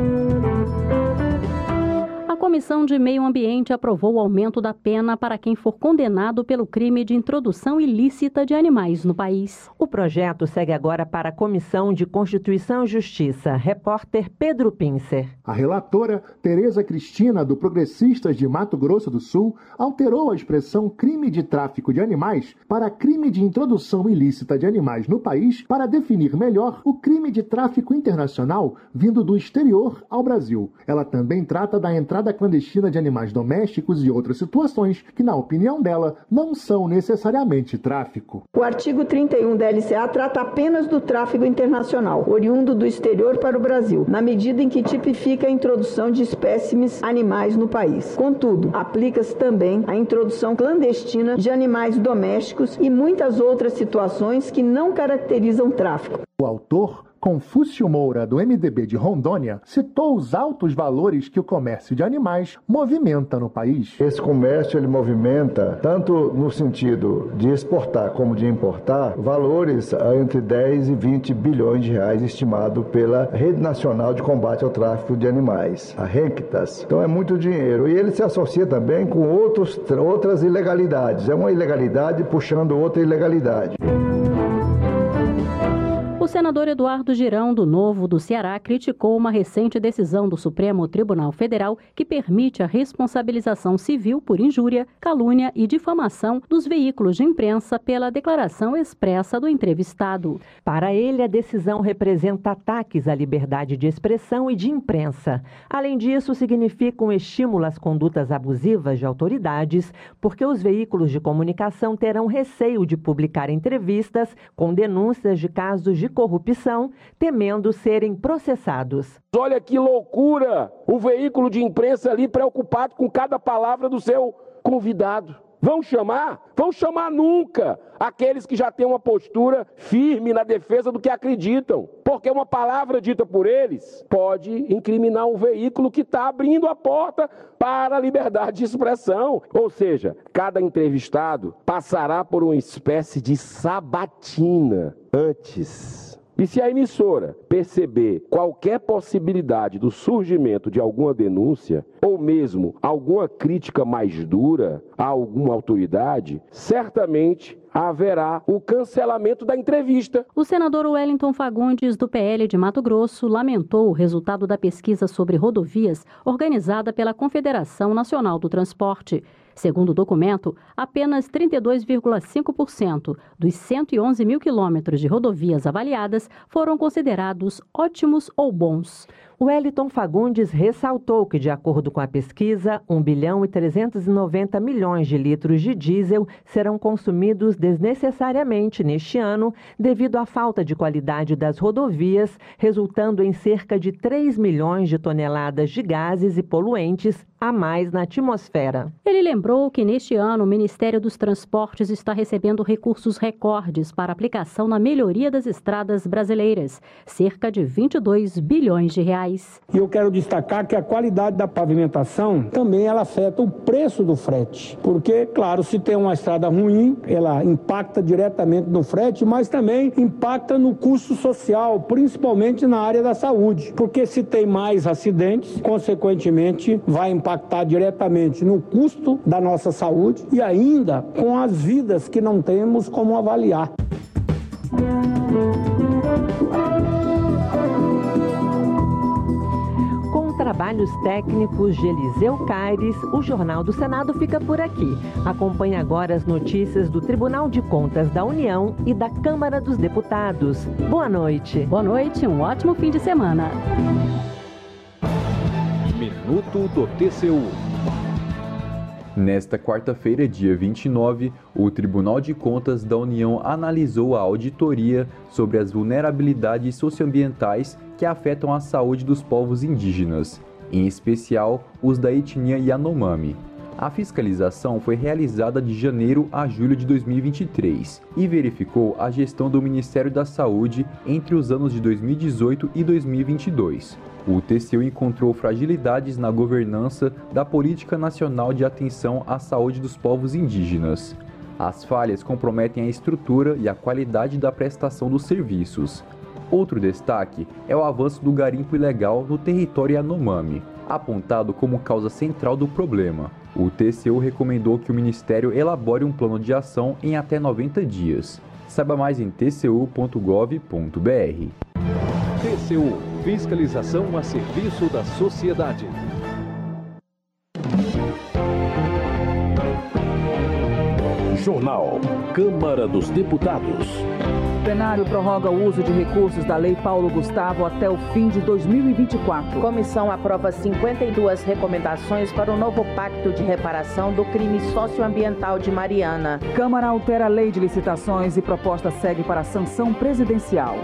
A Comissão de Meio Ambiente aprovou o aumento da pena para quem for condenado pelo crime de introdução ilícita de animais no país. O projeto segue agora para a Comissão de Constituição e Justiça. Repórter Pedro Pincer. A relatora, Tereza Cristina, do Progressistas de Mato Grosso do Sul, alterou a expressão crime de tráfico de animais para crime de introdução ilícita de animais no país para definir melhor o crime de tráfico internacional vindo do exterior ao Brasil. Ela também trata da entrada clandestina de animais domésticos e outras situações que, na opinião dela, não são necessariamente tráfico. O artigo 31 da LCA trata apenas do tráfico internacional, oriundo do exterior para o Brasil, na medida em que tipifica a introdução de espécimes animais no país. Contudo, aplica-se também a introdução clandestina de animais domésticos e muitas outras situações que não caracterizam tráfico. O autor, Confúcio Moura, do MDB de Rondônia, citou os altos valores que o comércio de animais movimenta no país. Esse comércio ele movimenta, tanto no sentido de exportar como de importar, valores entre 10 e 20 bilhões de reais estimado pela Rede Nacional de Combate ao Tráfico de Animais, a RENCTAS. Então é muito dinheiro. E ele se associa também com outras ilegalidades. É uma ilegalidade puxando outra ilegalidade. O senador Eduardo Girão, do Novo do Ceará, criticou uma recente decisão do Supremo Tribunal Federal que permite a responsabilização civil por injúria, calúnia e difamação dos veículos de imprensa pela declaração expressa do entrevistado. Para ele, a decisão representa ataques à liberdade de expressão e de imprensa. Além disso, significa um estímulo às condutas abusivas de autoridades, porque os veículos de comunicação terão receio de publicar entrevistas com denúncias de casos de corrupção, temendo serem processados. Olha que loucura! O veículo de imprensa ali preocupado com cada palavra do seu convidado. Vão chamar? Vão chamar nunca aqueles que já têm uma postura firme na defesa do que acreditam. Porque uma palavra dita por eles pode incriminar um veículo que está abrindo a porta para a liberdade de expressão. Ou seja, cada entrevistado passará por uma espécie de sabatina antes. E se a emissora perceber qualquer possibilidade do surgimento de alguma denúncia, ou mesmo alguma crítica mais dura a alguma autoridade, certamente haverá o cancelamento da entrevista. O senador Wellington Fagundes, do PL de Mato Grosso, lamentou o resultado da pesquisa sobre rodovias organizada pela Confederação Nacional do Transporte. Segundo o documento, apenas 32,5% dos 111 mil quilômetros de rodovias avaliadas foram considerados ótimos ou bons. Wellington Fagundes ressaltou que, de acordo com a pesquisa, 1 bilhão e 390 milhões de litros de diesel serão consumidos desnecessariamente neste ano devido à falta de qualidade das rodovias, resultando em cerca de 3 milhões de toneladas de gases e poluentes a mais na atmosfera. Ele lembrou que neste ano o Ministério dos Transportes está recebendo recursos recordes para aplicação na melhoria das estradas brasileiras, cerca de 22 bilhões de reais. E eu quero destacar que a qualidade da pavimentação também ela afeta o preço do frete, porque, claro, se tem uma estrada ruim, ela impacta diretamente no frete, mas também impacta no custo social, principalmente na área da saúde, porque se tem mais acidentes, consequentemente vai impactar diretamente no custo da nossa saúde e ainda com as vidas que não temos como avaliar. Trabalhos técnicos de Eliseu Caires, o Jornal do Senado fica por aqui. Acompanhe agora as notícias do Tribunal de Contas da União e da Câmara dos Deputados. Boa noite. Boa noite, um ótimo fim de semana. Minuto do TCU. Nesta quarta-feira, dia 29, o Tribunal de Contas da União analisou a auditoria sobre as vulnerabilidades socioambientais que afetam a saúde dos povos indígenas, em especial os da etnia Yanomami. A fiscalização foi realizada de janeiro a julho de 2023 e verificou a gestão do Ministério da Saúde entre os anos de 2018 e 2022. O TCU encontrou fragilidades na governança da Política Nacional de Atenção à Saúde dos Povos Indígenas. As falhas comprometem a estrutura e a qualidade da prestação dos serviços. Outro destaque é o avanço do garimpo ilegal no território Yanomami, apontado como causa central do problema. O TCU recomendou que o Ministério elabore um plano de ação em até 90 dias. Saiba mais em tcu.gov.br. TCU – Fiscalização a serviço da sociedade. Jornal Câmara dos Deputados. O plenário prorroga o uso de recursos da Lei Paulo Gustavo até o fim de 2024. Comissão aprova 52 recomendações para o novo pacto de reparação do crime socioambiental de Mariana. Câmara altera a lei de licitações e proposta segue para a sanção presidencial.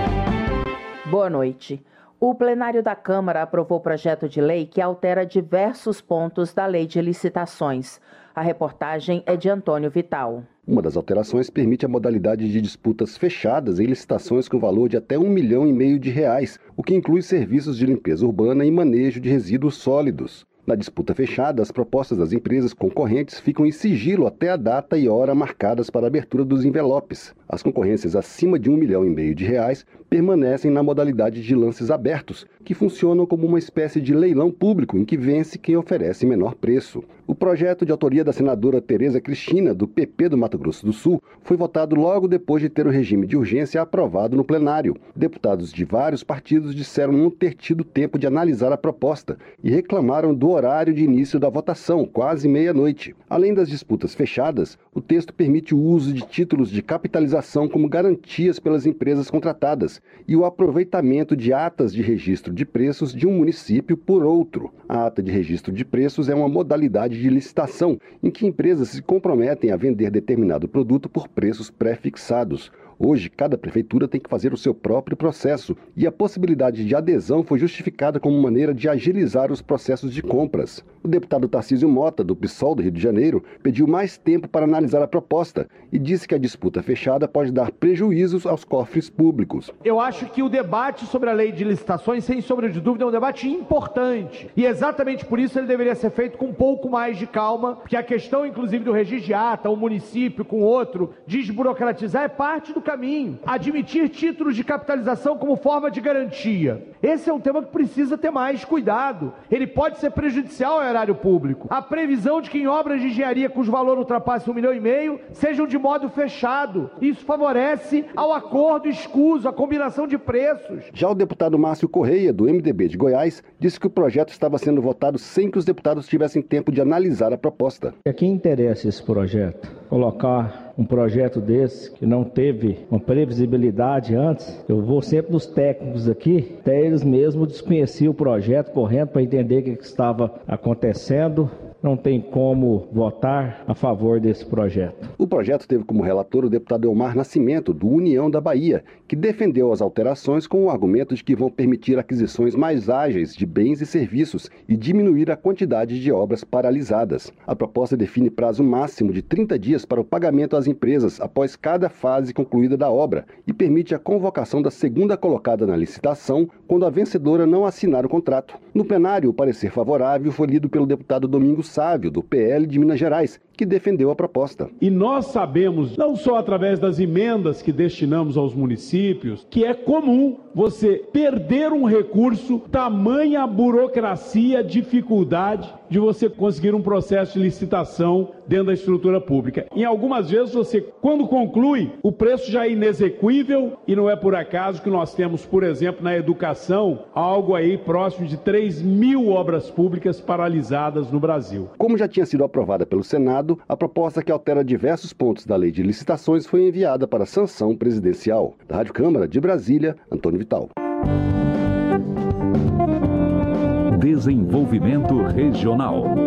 Boa noite. O plenário da Câmara aprovou o projeto de lei que altera diversos pontos da lei de licitações. A reportagem é de Antônio Vital. Uma das alterações permite a modalidade de disputas fechadas em licitações com valor de até R$1,5 milhão de reais, o que inclui serviços de limpeza urbana e manejo de resíduos sólidos. Na disputa fechada, as propostas das empresas concorrentes ficam em sigilo até a data e hora marcadas para a abertura dos envelopes. As concorrências acima de R$1,5 milhão de reais permanecem na modalidade de lances abertos, que funcionam como uma espécie de leilão público em que vence quem oferece menor preço. O projeto de autoria da senadora Tereza Cristina, do PP do Mato Grosso do Sul, foi votado logo depois de ter o regime de urgência aprovado no plenário. Deputados de vários partidos disseram não ter tido tempo de analisar a proposta e reclamaram do horário de início da votação, quase meia-noite. Além das disputas fechadas, o texto permite o uso de títulos de capitalização como garantias pelas empresas contratadas e o aproveitamento de atas de registro de preços de um município por outro. A ata de registro de preços é uma modalidade de licitação em que empresas se comprometem a vender determinado produto por preços pré-fixados. Hoje, cada prefeitura tem que fazer o seu próprio processo e a possibilidade de adesão foi justificada como maneira de agilizar os processos de compras. O deputado Tarcísio Mota, do PSOL do Rio de Janeiro, pediu mais tempo para analisar a proposta e disse que a disputa fechada pode dar prejuízos aos cofres públicos. Eu acho que o debate sobre a lei de licitações, sem sombra de dúvida, é um debate importante. E exatamente por isso ele deveria ser feito com um pouco mais de calma, porque a questão, inclusive, do registro de ata, um município com outro, desburocratizar é parte do caminho. Admitir títulos de capitalização como forma de garantia. Esse é um tema que precisa ter mais cuidado. Ele pode ser prejudicial ao erário público. A previsão de que em obras de engenharia cujo valor ultrapasse R$1,5 milhão sejam de modo fechado. Isso favorece ao acordo escuso, a combinação de preços. Já o deputado Márcio Correia, do MDB de Goiás, disse que o projeto estava sendo votado sem que os deputados tivessem tempo de analisar a proposta. A quem interessa esse projeto? Colocar um projeto desse que não teve uma previsibilidade antes, eu vou sempre nos técnicos aqui, até eles mesmos desconheciam o projeto correndo para entender o que estava acontecendo. Não tem como votar a favor desse projeto. O projeto teve como relator o deputado Elmar Nascimento, do União da Bahia, que defendeu as alterações com o argumento de que vão permitir aquisições mais ágeis de bens e serviços e diminuir a quantidade de obras paralisadas. A proposta define prazo máximo de 30 dias para o pagamento às empresas após cada fase concluída da obra e permite a convocação da segunda colocada na licitação quando a vencedora não assinar o contrato. No plenário, o parecer favorável foi lido pelo deputado Domingos Sávio, do PL de Minas Gerais, que defendeu a proposta. E nós sabemos, não só através das emendas que destinamos aos municípios, que é comum você perder um recurso, tamanha burocracia, dificuldade de você conseguir um processo de licitação dentro da estrutura pública. Em algumas vezes você, quando conclui, o preço já é inexequível e não é por acaso que nós temos, por exemplo, na educação, algo aí próximo de 3.000 obras públicas paralisadas no Brasil. Como já tinha sido aprovada pelo Senado, a proposta que altera diversos pontos da lei de licitações foi enviada para sanção presidencial. Da Rádio Câmara de Brasília, Antônio Vital. Desenvolvimento Regional.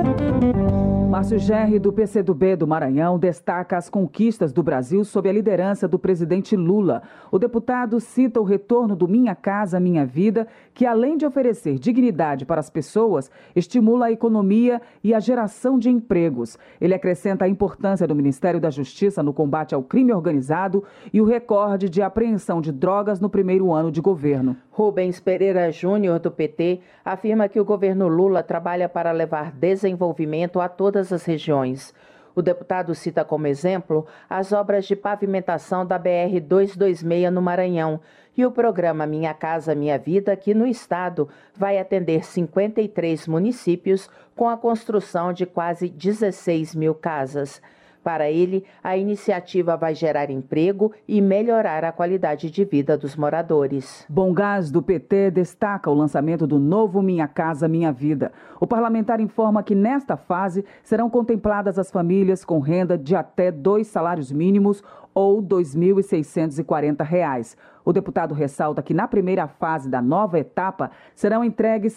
Márcio Gerri, do PCdoB do Maranhão, destaca as conquistas do Brasil sob a liderança do presidente Lula. O deputado cita o retorno do Minha Casa Minha Vida, que além de oferecer dignidade para as pessoas, estimula a economia e a geração de empregos. Ele acrescenta a importância do Ministério da Justiça no combate ao crime organizado e o recorde de apreensão de drogas no primeiro ano de governo. Rubens Pereira Júnior, do PT, afirma que o governo Lula trabalha para levar desenvolvimento a todas as regiões. O deputado cita como exemplo as obras de pavimentação da BR-226 no Maranhão e o programa Minha Casa Minha Vida, que no estado vai atender 53 municípios com a construção de quase 16 mil casas. Para ele, a iniciativa vai gerar emprego e melhorar a qualidade de vida dos moradores. Bom Gás, do PT, destaca o lançamento do novo Minha Casa Minha Vida. O parlamentar informa que nesta fase serão contempladas as famílias com renda de até 2 salários mínimos ou R$ 2.640. O deputado ressalta que na primeira fase da nova etapa serão entregues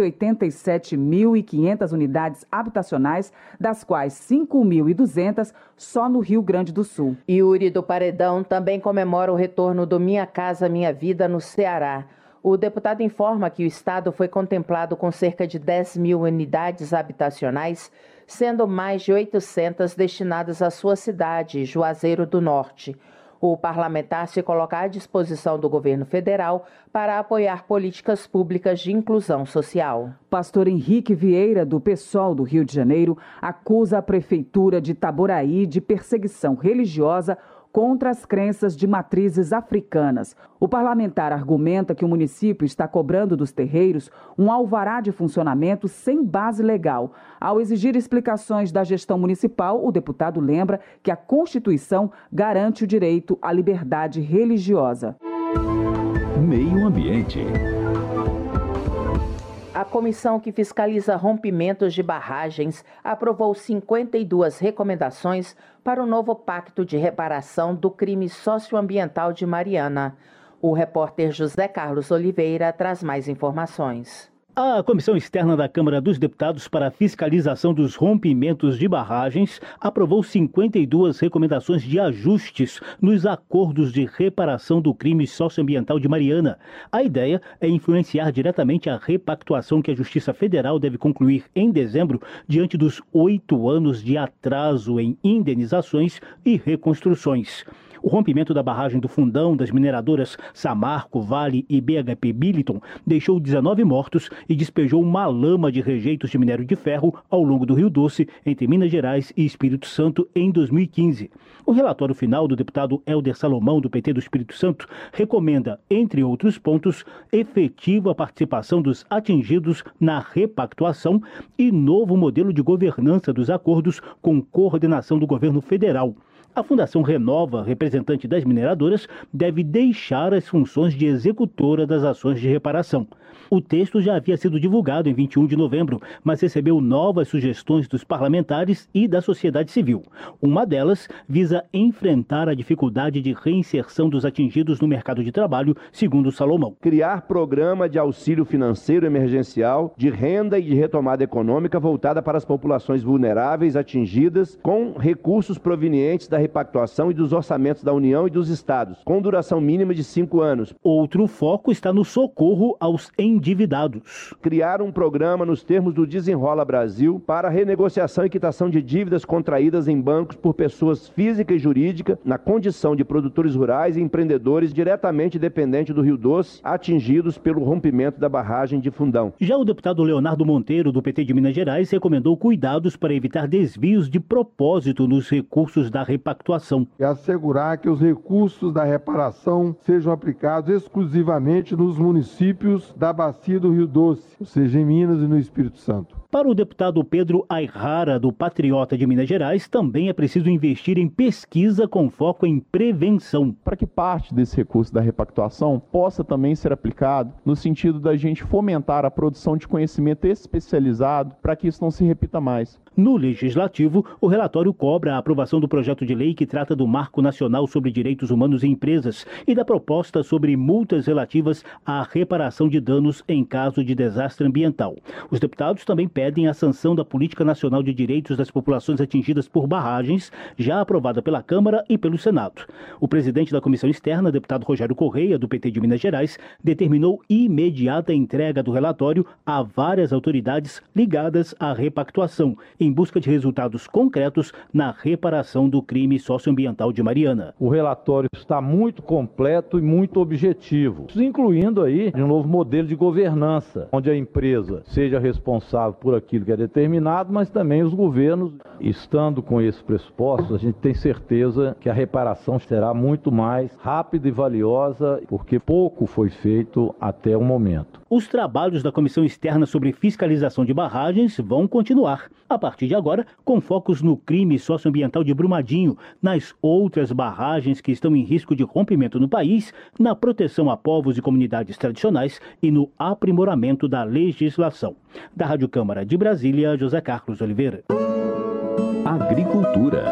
187.500 unidades habitacionais, das quais 5.200 só no Rio Grande do Sul. Yuri do Paredão também comemora o retorno do Minha Casa Minha Vida no Ceará. O deputado informa que o estado foi contemplado com cerca de 10 mil unidades habitacionais, sendo mais de 800 destinadas à sua cidade, Juazeiro do Norte. O parlamentar se coloca à disposição do governo federal para apoiar políticas públicas de inclusão social. Pastor Henrique Vieira, do PSOL do Rio de Janeiro, acusa a prefeitura de Itaboraí de perseguição religiosa contra as crenças de matrizes africanas. O parlamentar argumenta que o município está cobrando dos terreiros um alvará de funcionamento sem base legal. Ao exigir explicações da gestão municipal, o deputado lembra que a Constituição garante o direito à liberdade religiosa. Meio Ambiente. A comissão que fiscaliza rompimentos de barragens aprovou 52 recomendações para o novo Pacto de Reparação do Crime Socioambiental de Mariana. O repórter José Carlos Oliveira traz mais informações. A Comissão Externa da Câmara dos Deputados para a Fiscalização dos Rompimentos de Barragens aprovou 52 recomendações de ajustes nos acordos de reparação do crime socioambiental de Mariana. A ideia é influenciar diretamente a repactuação que a Justiça Federal deve concluir em dezembro, diante dos 8 anos de atraso em indenizações e reconstruções. O rompimento da barragem do Fundão das mineradoras Samarco, Vale e BHP Billiton deixou 19 mortos e despejou uma lama de rejeitos de minério de ferro ao longo do Rio Doce, entre Minas Gerais e Espírito Santo, em 2015. O relatório final do deputado Helder Salomão, do PT do Espírito Santo, recomenda, entre outros pontos, efetiva participação dos atingidos na repactuação e novo modelo de governança dos acordos com coordenação do governo federal. A Fundação Renova, representante das mineradoras, deve deixar as funções de executora das ações de reparação. O texto já havia sido divulgado em 21 de novembro, mas recebeu novas sugestões dos parlamentares e da sociedade civil. Uma delas visa enfrentar a dificuldade de reinserção dos atingidos no mercado de trabalho, segundo Salomão. Criar programa de auxílio financeiro emergencial, de renda e de retomada econômica voltada para as populações vulneráveis atingidas com recursos provenientes da repactuação e dos orçamentos da União e dos estados, com duração mínima de 5 anos. Outro foco está no socorro aos endividados. Criar um programa nos termos do Desenrola Brasil para renegociação e quitação de dívidas contraídas em bancos por pessoas físicas e jurídicas na condição de produtores rurais e empreendedores diretamente dependentes do Rio Doce, atingidos pelo rompimento da barragem de Fundão. Já o deputado Leonardo Monteiro, do PT de Minas Gerais, recomendou cuidados para evitar desvios de propósito nos recursos da repactuação. É assegurar que os recursos da reparação sejam aplicados exclusivamente nos municípios da bacia do Rio Doce, ou seja, em Minas e no Espírito Santo. Para o deputado Pedro Ayrara, do Patriota de Minas Gerais, também é preciso investir em pesquisa com foco em prevenção. Para que parte desse recurso da repactuação possa também ser aplicado no sentido da gente fomentar a produção de conhecimento especializado para que isso não se repita mais. No Legislativo, o relatório cobra a aprovação do projeto de lei que trata do Marco Nacional sobre Direitos Humanos em Empresas e da proposta sobre multas relativas à reparação de danos em caso de desastre ambiental. Os deputados também pedem a sanção da Política Nacional de Direitos das Populações Atingidas por Barragens, já aprovada pela Câmara e pelo Senado. O presidente da Comissão Externa, deputado Rogério Correia, do PT de Minas Gerais, determinou imediata entrega do relatório a várias autoridades ligadas à repactuação, em busca de resultados concretos na reparação do crime socioambiental de Mariana. O relatório está muito completo e muito objetivo, incluindo aí um novo modelo de governança, onde a empresa seja responsável por aquilo que é determinado, mas também os governos. Estando com esses pressupostos, a gente tem certeza que a reparação será muito mais rápida e valiosa, porque pouco foi feito até o momento. Os trabalhos da Comissão Externa sobre Fiscalização de Barragens vão continuar, a partir de agora, com focos no crime socioambiental de Brumadinho, nas outras barragens que estão em risco de rompimento no país, na proteção a povos e comunidades tradicionais e no aprimoramento da legislação. Da Rádio Câmara de Brasília, José Carlos Oliveira. Agricultura.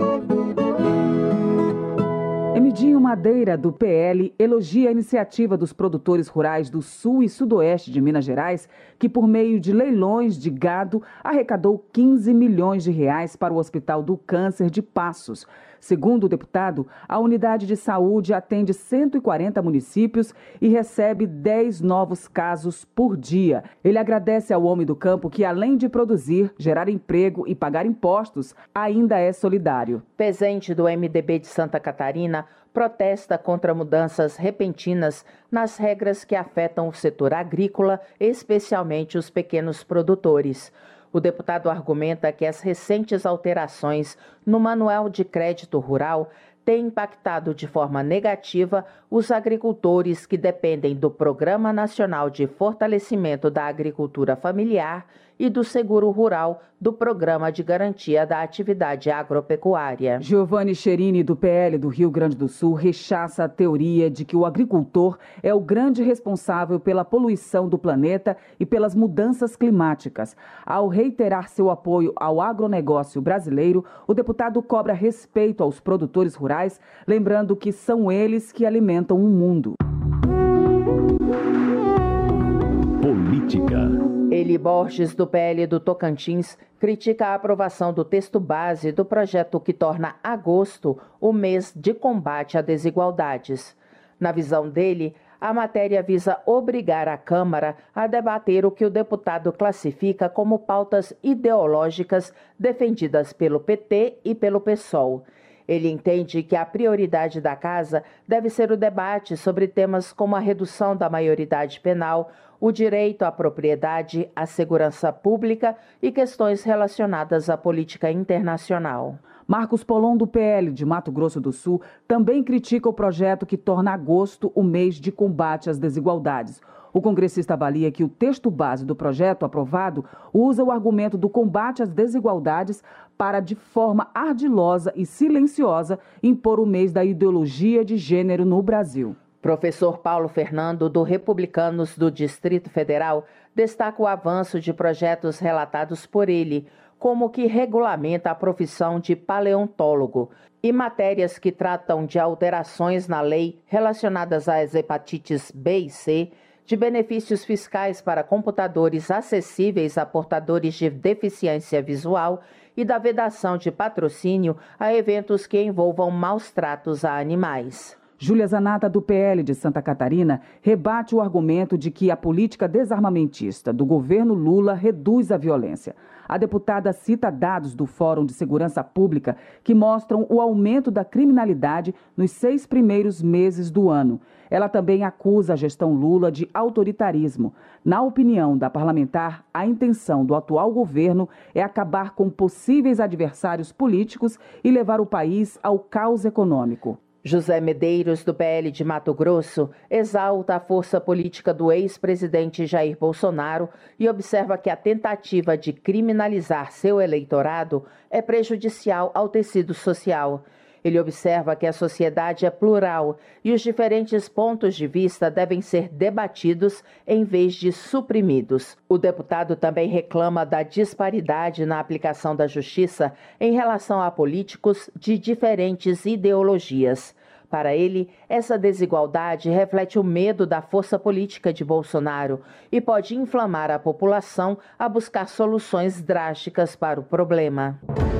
Emidinho Madeira, do PL, elogia a iniciativa dos produtores rurais do sul e sudoeste de Minas Gerais, que por meio de leilões de gado arrecadou 15 milhões de reais para o Hospital do Câncer de Passos. Segundo o deputado, a unidade de saúde atende 140 municípios e recebe 10 novos casos por dia. Ele agradece ao homem do campo que, além de produzir, gerar emprego e pagar impostos, ainda é solidário. Presente do MDB de Santa Catarina protesta contra mudanças repentinas nas regras que afetam o setor agrícola, especialmente os pequenos produtores. O deputado argumenta que as recentes alterações no Manual de Crédito Rural têm impactado de forma negativa os agricultores que dependem do Programa Nacional de Fortalecimento da Agricultura Familiar e do Seguro Rural do Programa de Garantia da Atividade Agropecuária. Giovanni Cherini, do PL do Rio Grande do Sul, rechaça a teoria de que o agricultor é o grande responsável pela poluição do planeta e pelas mudanças climáticas. Ao reiterar seu apoio ao agronegócio brasileiro, o deputado cobra respeito aos produtores rurais, lembrando que são eles que alimentam o mundo. Política. Eli Borges, do PL do Tocantins, critica a aprovação do texto base do projeto que torna agosto o mês de combate a desigualdades. Na visão dele, a matéria visa obrigar a Câmara a debater o que o deputado classifica como pautas ideológicas defendidas pelo PT e pelo PSOL. Ele entende que a prioridade da Casa deve ser o debate sobre temas como a redução da maioridade penal, o direito à propriedade, a segurança pública e questões relacionadas à política internacional. Marcos Polon, do PL de Mato Grosso do Sul, também critica o projeto que torna agosto o mês de combate às desigualdades. O congressista avalia que o texto base do projeto aprovado usa o argumento do combate às desigualdades para, de forma ardilosa e silenciosa, impor o mês da ideologia de gênero no Brasil. Professor Paulo Fernando, do Republicanos do Distrito Federal, destaca o avanço de projetos relatados por ele, como o que regulamenta a profissão de paleontólogo, e matérias que tratam de alterações na lei relacionadas às hepatites B e C, de benefícios fiscais para computadores acessíveis a portadores de deficiência visual e da vedação de patrocínio a eventos que envolvam maus tratos a animais. Júlia Zanata, do PL de Santa Catarina, rebate o argumento de que a política desarmamentista do governo Lula reduz a violência. A deputada cita dados do Fórum de Segurança Pública que mostram o aumento da criminalidade nos 6 primeiros meses do ano. Ela também acusa a gestão Lula de autoritarismo. Na opinião da parlamentar, a intenção do atual governo é acabar com possíveis adversários políticos e levar o país ao caos econômico. José Medeiros, do PL de Mato Grosso, exalta a força política do ex-presidente Jair Bolsonaro e observa que a tentativa de criminalizar seu eleitorado é prejudicial ao tecido social. Ele observa que a sociedade é plural e os diferentes pontos de vista devem ser debatidos em vez de suprimidos. O deputado também reclama da disparidade na aplicação da justiça em relação a políticos de diferentes ideologias. Para ele, essa desigualdade reflete o medo da força política de Bolsonaro e pode inflamar a população a buscar soluções drásticas para o problema.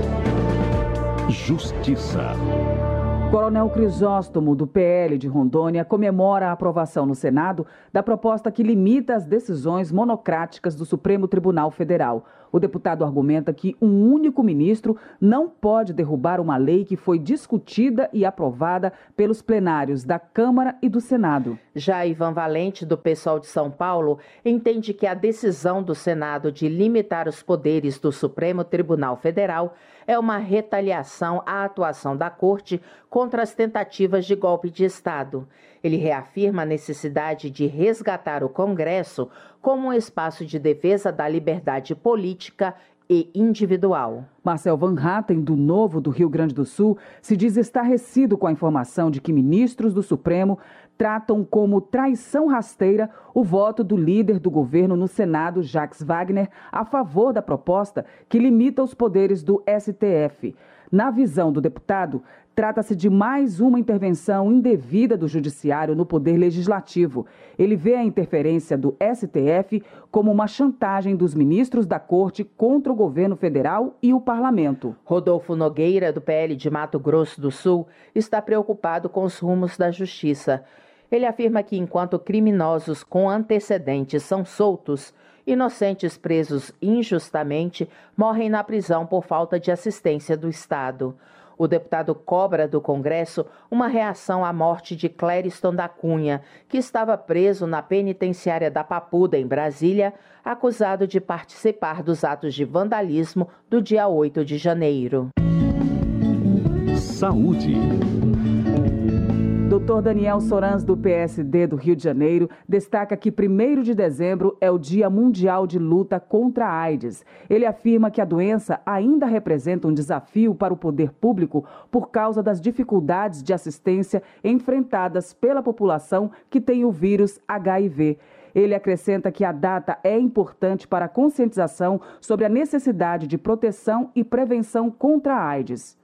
Justiça. Coronel Crisóstomo, do PL de Rondônia, comemora a aprovação no Senado da proposta que limita as decisões monocráticas do Supremo Tribunal Federal. O deputado argumenta que um único ministro não pode derrubar uma lei que foi discutida e aprovada pelos plenários da Câmara e do Senado. Já Ivan Valente, do PSOL de São Paulo, entende que a decisão do Senado de limitar os poderes do Supremo Tribunal Federal é uma retaliação à atuação da Corte contra as tentativas de golpe de Estado. Ele reafirma a necessidade de resgatar o Congresso como um espaço de defesa da liberdade política e individual. Marcel Van Hatten, do Novo do Rio Grande do Sul, se diz estarrecido com a informação de que ministros do Supremo tratam como traição rasteira o voto do líder do governo no Senado, Jacques Wagner, a favor da proposta que limita os poderes do STF. Na visão do deputado, trata-se de mais uma intervenção indevida do Judiciário no poder legislativo. Ele vê a interferência do STF como uma chantagem dos ministros da Corte contra o governo federal e o parlamento. Rodolfo Nogueira, do PL de Mato Grosso do Sul, está preocupado com os rumos da justiça. Ele afirma que enquanto criminosos com antecedentes são soltos, inocentes presos injustamente morrem na prisão por falta de assistência do Estado. O deputado cobra do Congresso uma reação à morte de Clériston da Cunha, que estava preso na penitenciária da Papuda, em Brasília, acusado de participar dos atos de vandalismo do dia 8 de janeiro. Saúde. Dr. Daniel Sorans, do PSD do Rio de Janeiro, destaca que 1º de dezembro é o Dia Mundial de Luta contra a AIDS. Ele afirma que a doença ainda representa um desafio para o poder público por causa das dificuldades de assistência enfrentadas pela população que tem o vírus HIV. Ele acrescenta que a data é importante para a conscientização sobre a necessidade de proteção e prevenção contra a AIDS.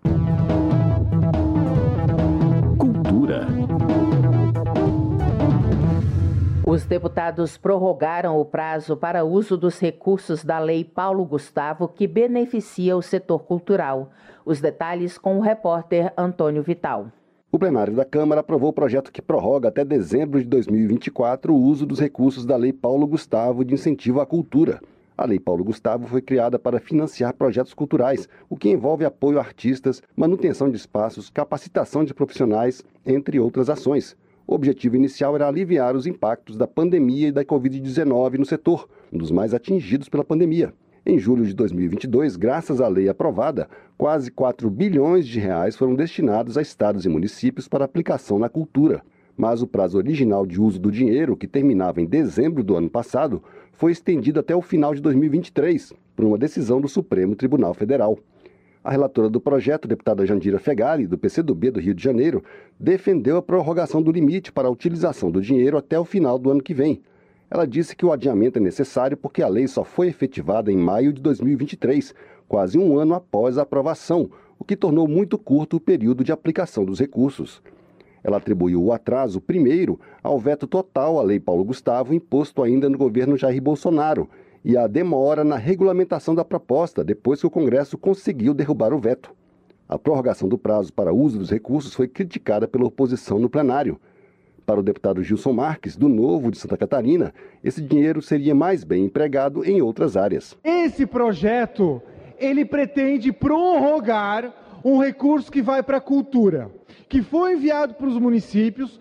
Os deputados prorrogaram o prazo para uso dos recursos da Lei Paulo Gustavo, que beneficia o setor cultural. Os detalhes com o repórter Antônio Vital. O plenário da Câmara aprovou o projeto que prorroga até dezembro de 2024 o uso dos recursos da Lei Paulo Gustavo de incentivo à cultura. A Lei Paulo Gustavo foi criada para financiar projetos culturais, o que envolve apoio a artistas, manutenção de espaços, capacitação de profissionais, entre outras ações. O objetivo inicial era aliviar os impactos da pandemia e da Covid-19 no setor, um dos mais atingidos pela pandemia. Em julho de 2022, graças à lei aprovada, quase 4 bilhões de reais foram destinados a estados e municípios para aplicação na cultura. Mas o prazo original de uso do dinheiro, que terminava em dezembro do ano passado, foi estendido até o final de 2023, por uma decisão do Supremo Tribunal Federal. A relatora do projeto, deputada Jandira Fegali, do PCdoB do Rio de Janeiro, defendeu a prorrogação do limite para a utilização do dinheiro até o final do ano que vem. Ela disse que o adiamento é necessário porque a lei só foi efetivada em maio de 2023, quase um ano após a aprovação, o que tornou muito curto o período de aplicação dos recursos. Ela atribuiu o atraso, primeiro, ao veto total à Lei Paulo Gustavo, imposto ainda no governo Jair Bolsonaro, e à demora na regulamentação da proposta, depois que o Congresso conseguiu derrubar o veto. A prorrogação do prazo para uso dos recursos foi criticada pela oposição no plenário. Para o deputado Gilson Marques, do Novo de Santa Catarina, esse dinheiro seria mais bem empregado em outras áreas. Esse projeto, ele pretende prorrogar um recurso que vai para a cultura, que foi enviado para os municípios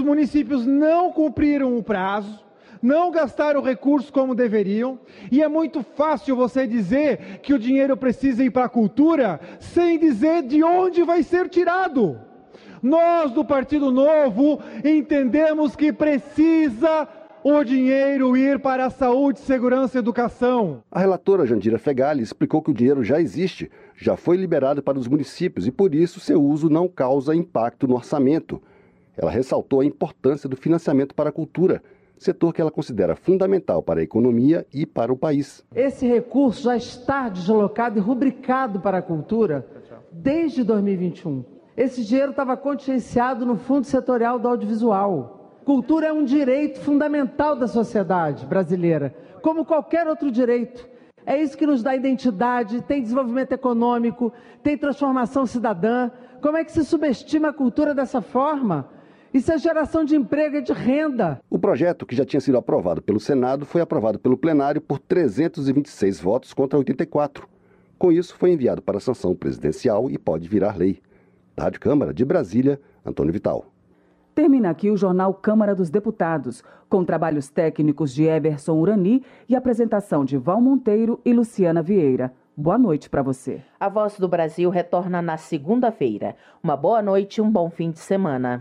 não cumpriram o prazo, não gastaram recursos como deveriam, e é muito fácil você dizer que o dinheiro precisa ir para a cultura sem dizer de onde vai ser tirado. Nós do Partido Novo entendemos que precisa o dinheiro ir para a saúde, segurança e educação. A relatora Jandira Fegali explicou que o dinheiro já existe, já foi liberado para os municípios e, por isso, seu uso não causa impacto no orçamento. Ela ressaltou a importância do financiamento para a cultura, setor que ela considera fundamental para a economia e para o país. Esse recurso já está deslocado e rubricado para a cultura desde 2021. Esse dinheiro estava contingenciado no Fundo Setorial do Audiovisual. Cultura é um direito fundamental da sociedade brasileira, como qualquer outro direito. É isso que nos dá identidade, tem desenvolvimento econômico, tem transformação cidadã. Como é que se subestima a cultura dessa forma? Isso é geração de emprego e de renda. O projeto, que já tinha sido aprovado pelo Senado, foi aprovado pelo plenário por 326 votos contra 84. Com isso, foi enviado para a sanção presidencial e pode virar lei. Da Rádio Câmara de Brasília, Antônio Vital. Termina aqui o Jornal Câmara dos Deputados, com trabalhos técnicos de Eberson Urani e apresentação de Val Monteiro e Luciana Vieira. Boa noite para você. A Voz do Brasil retorna na segunda-feira. Uma boa noite e um bom fim de semana.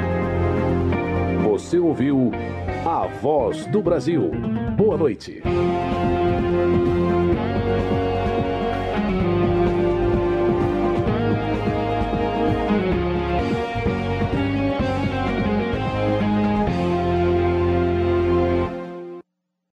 Você ouviu A Voz do Brasil. Boa noite.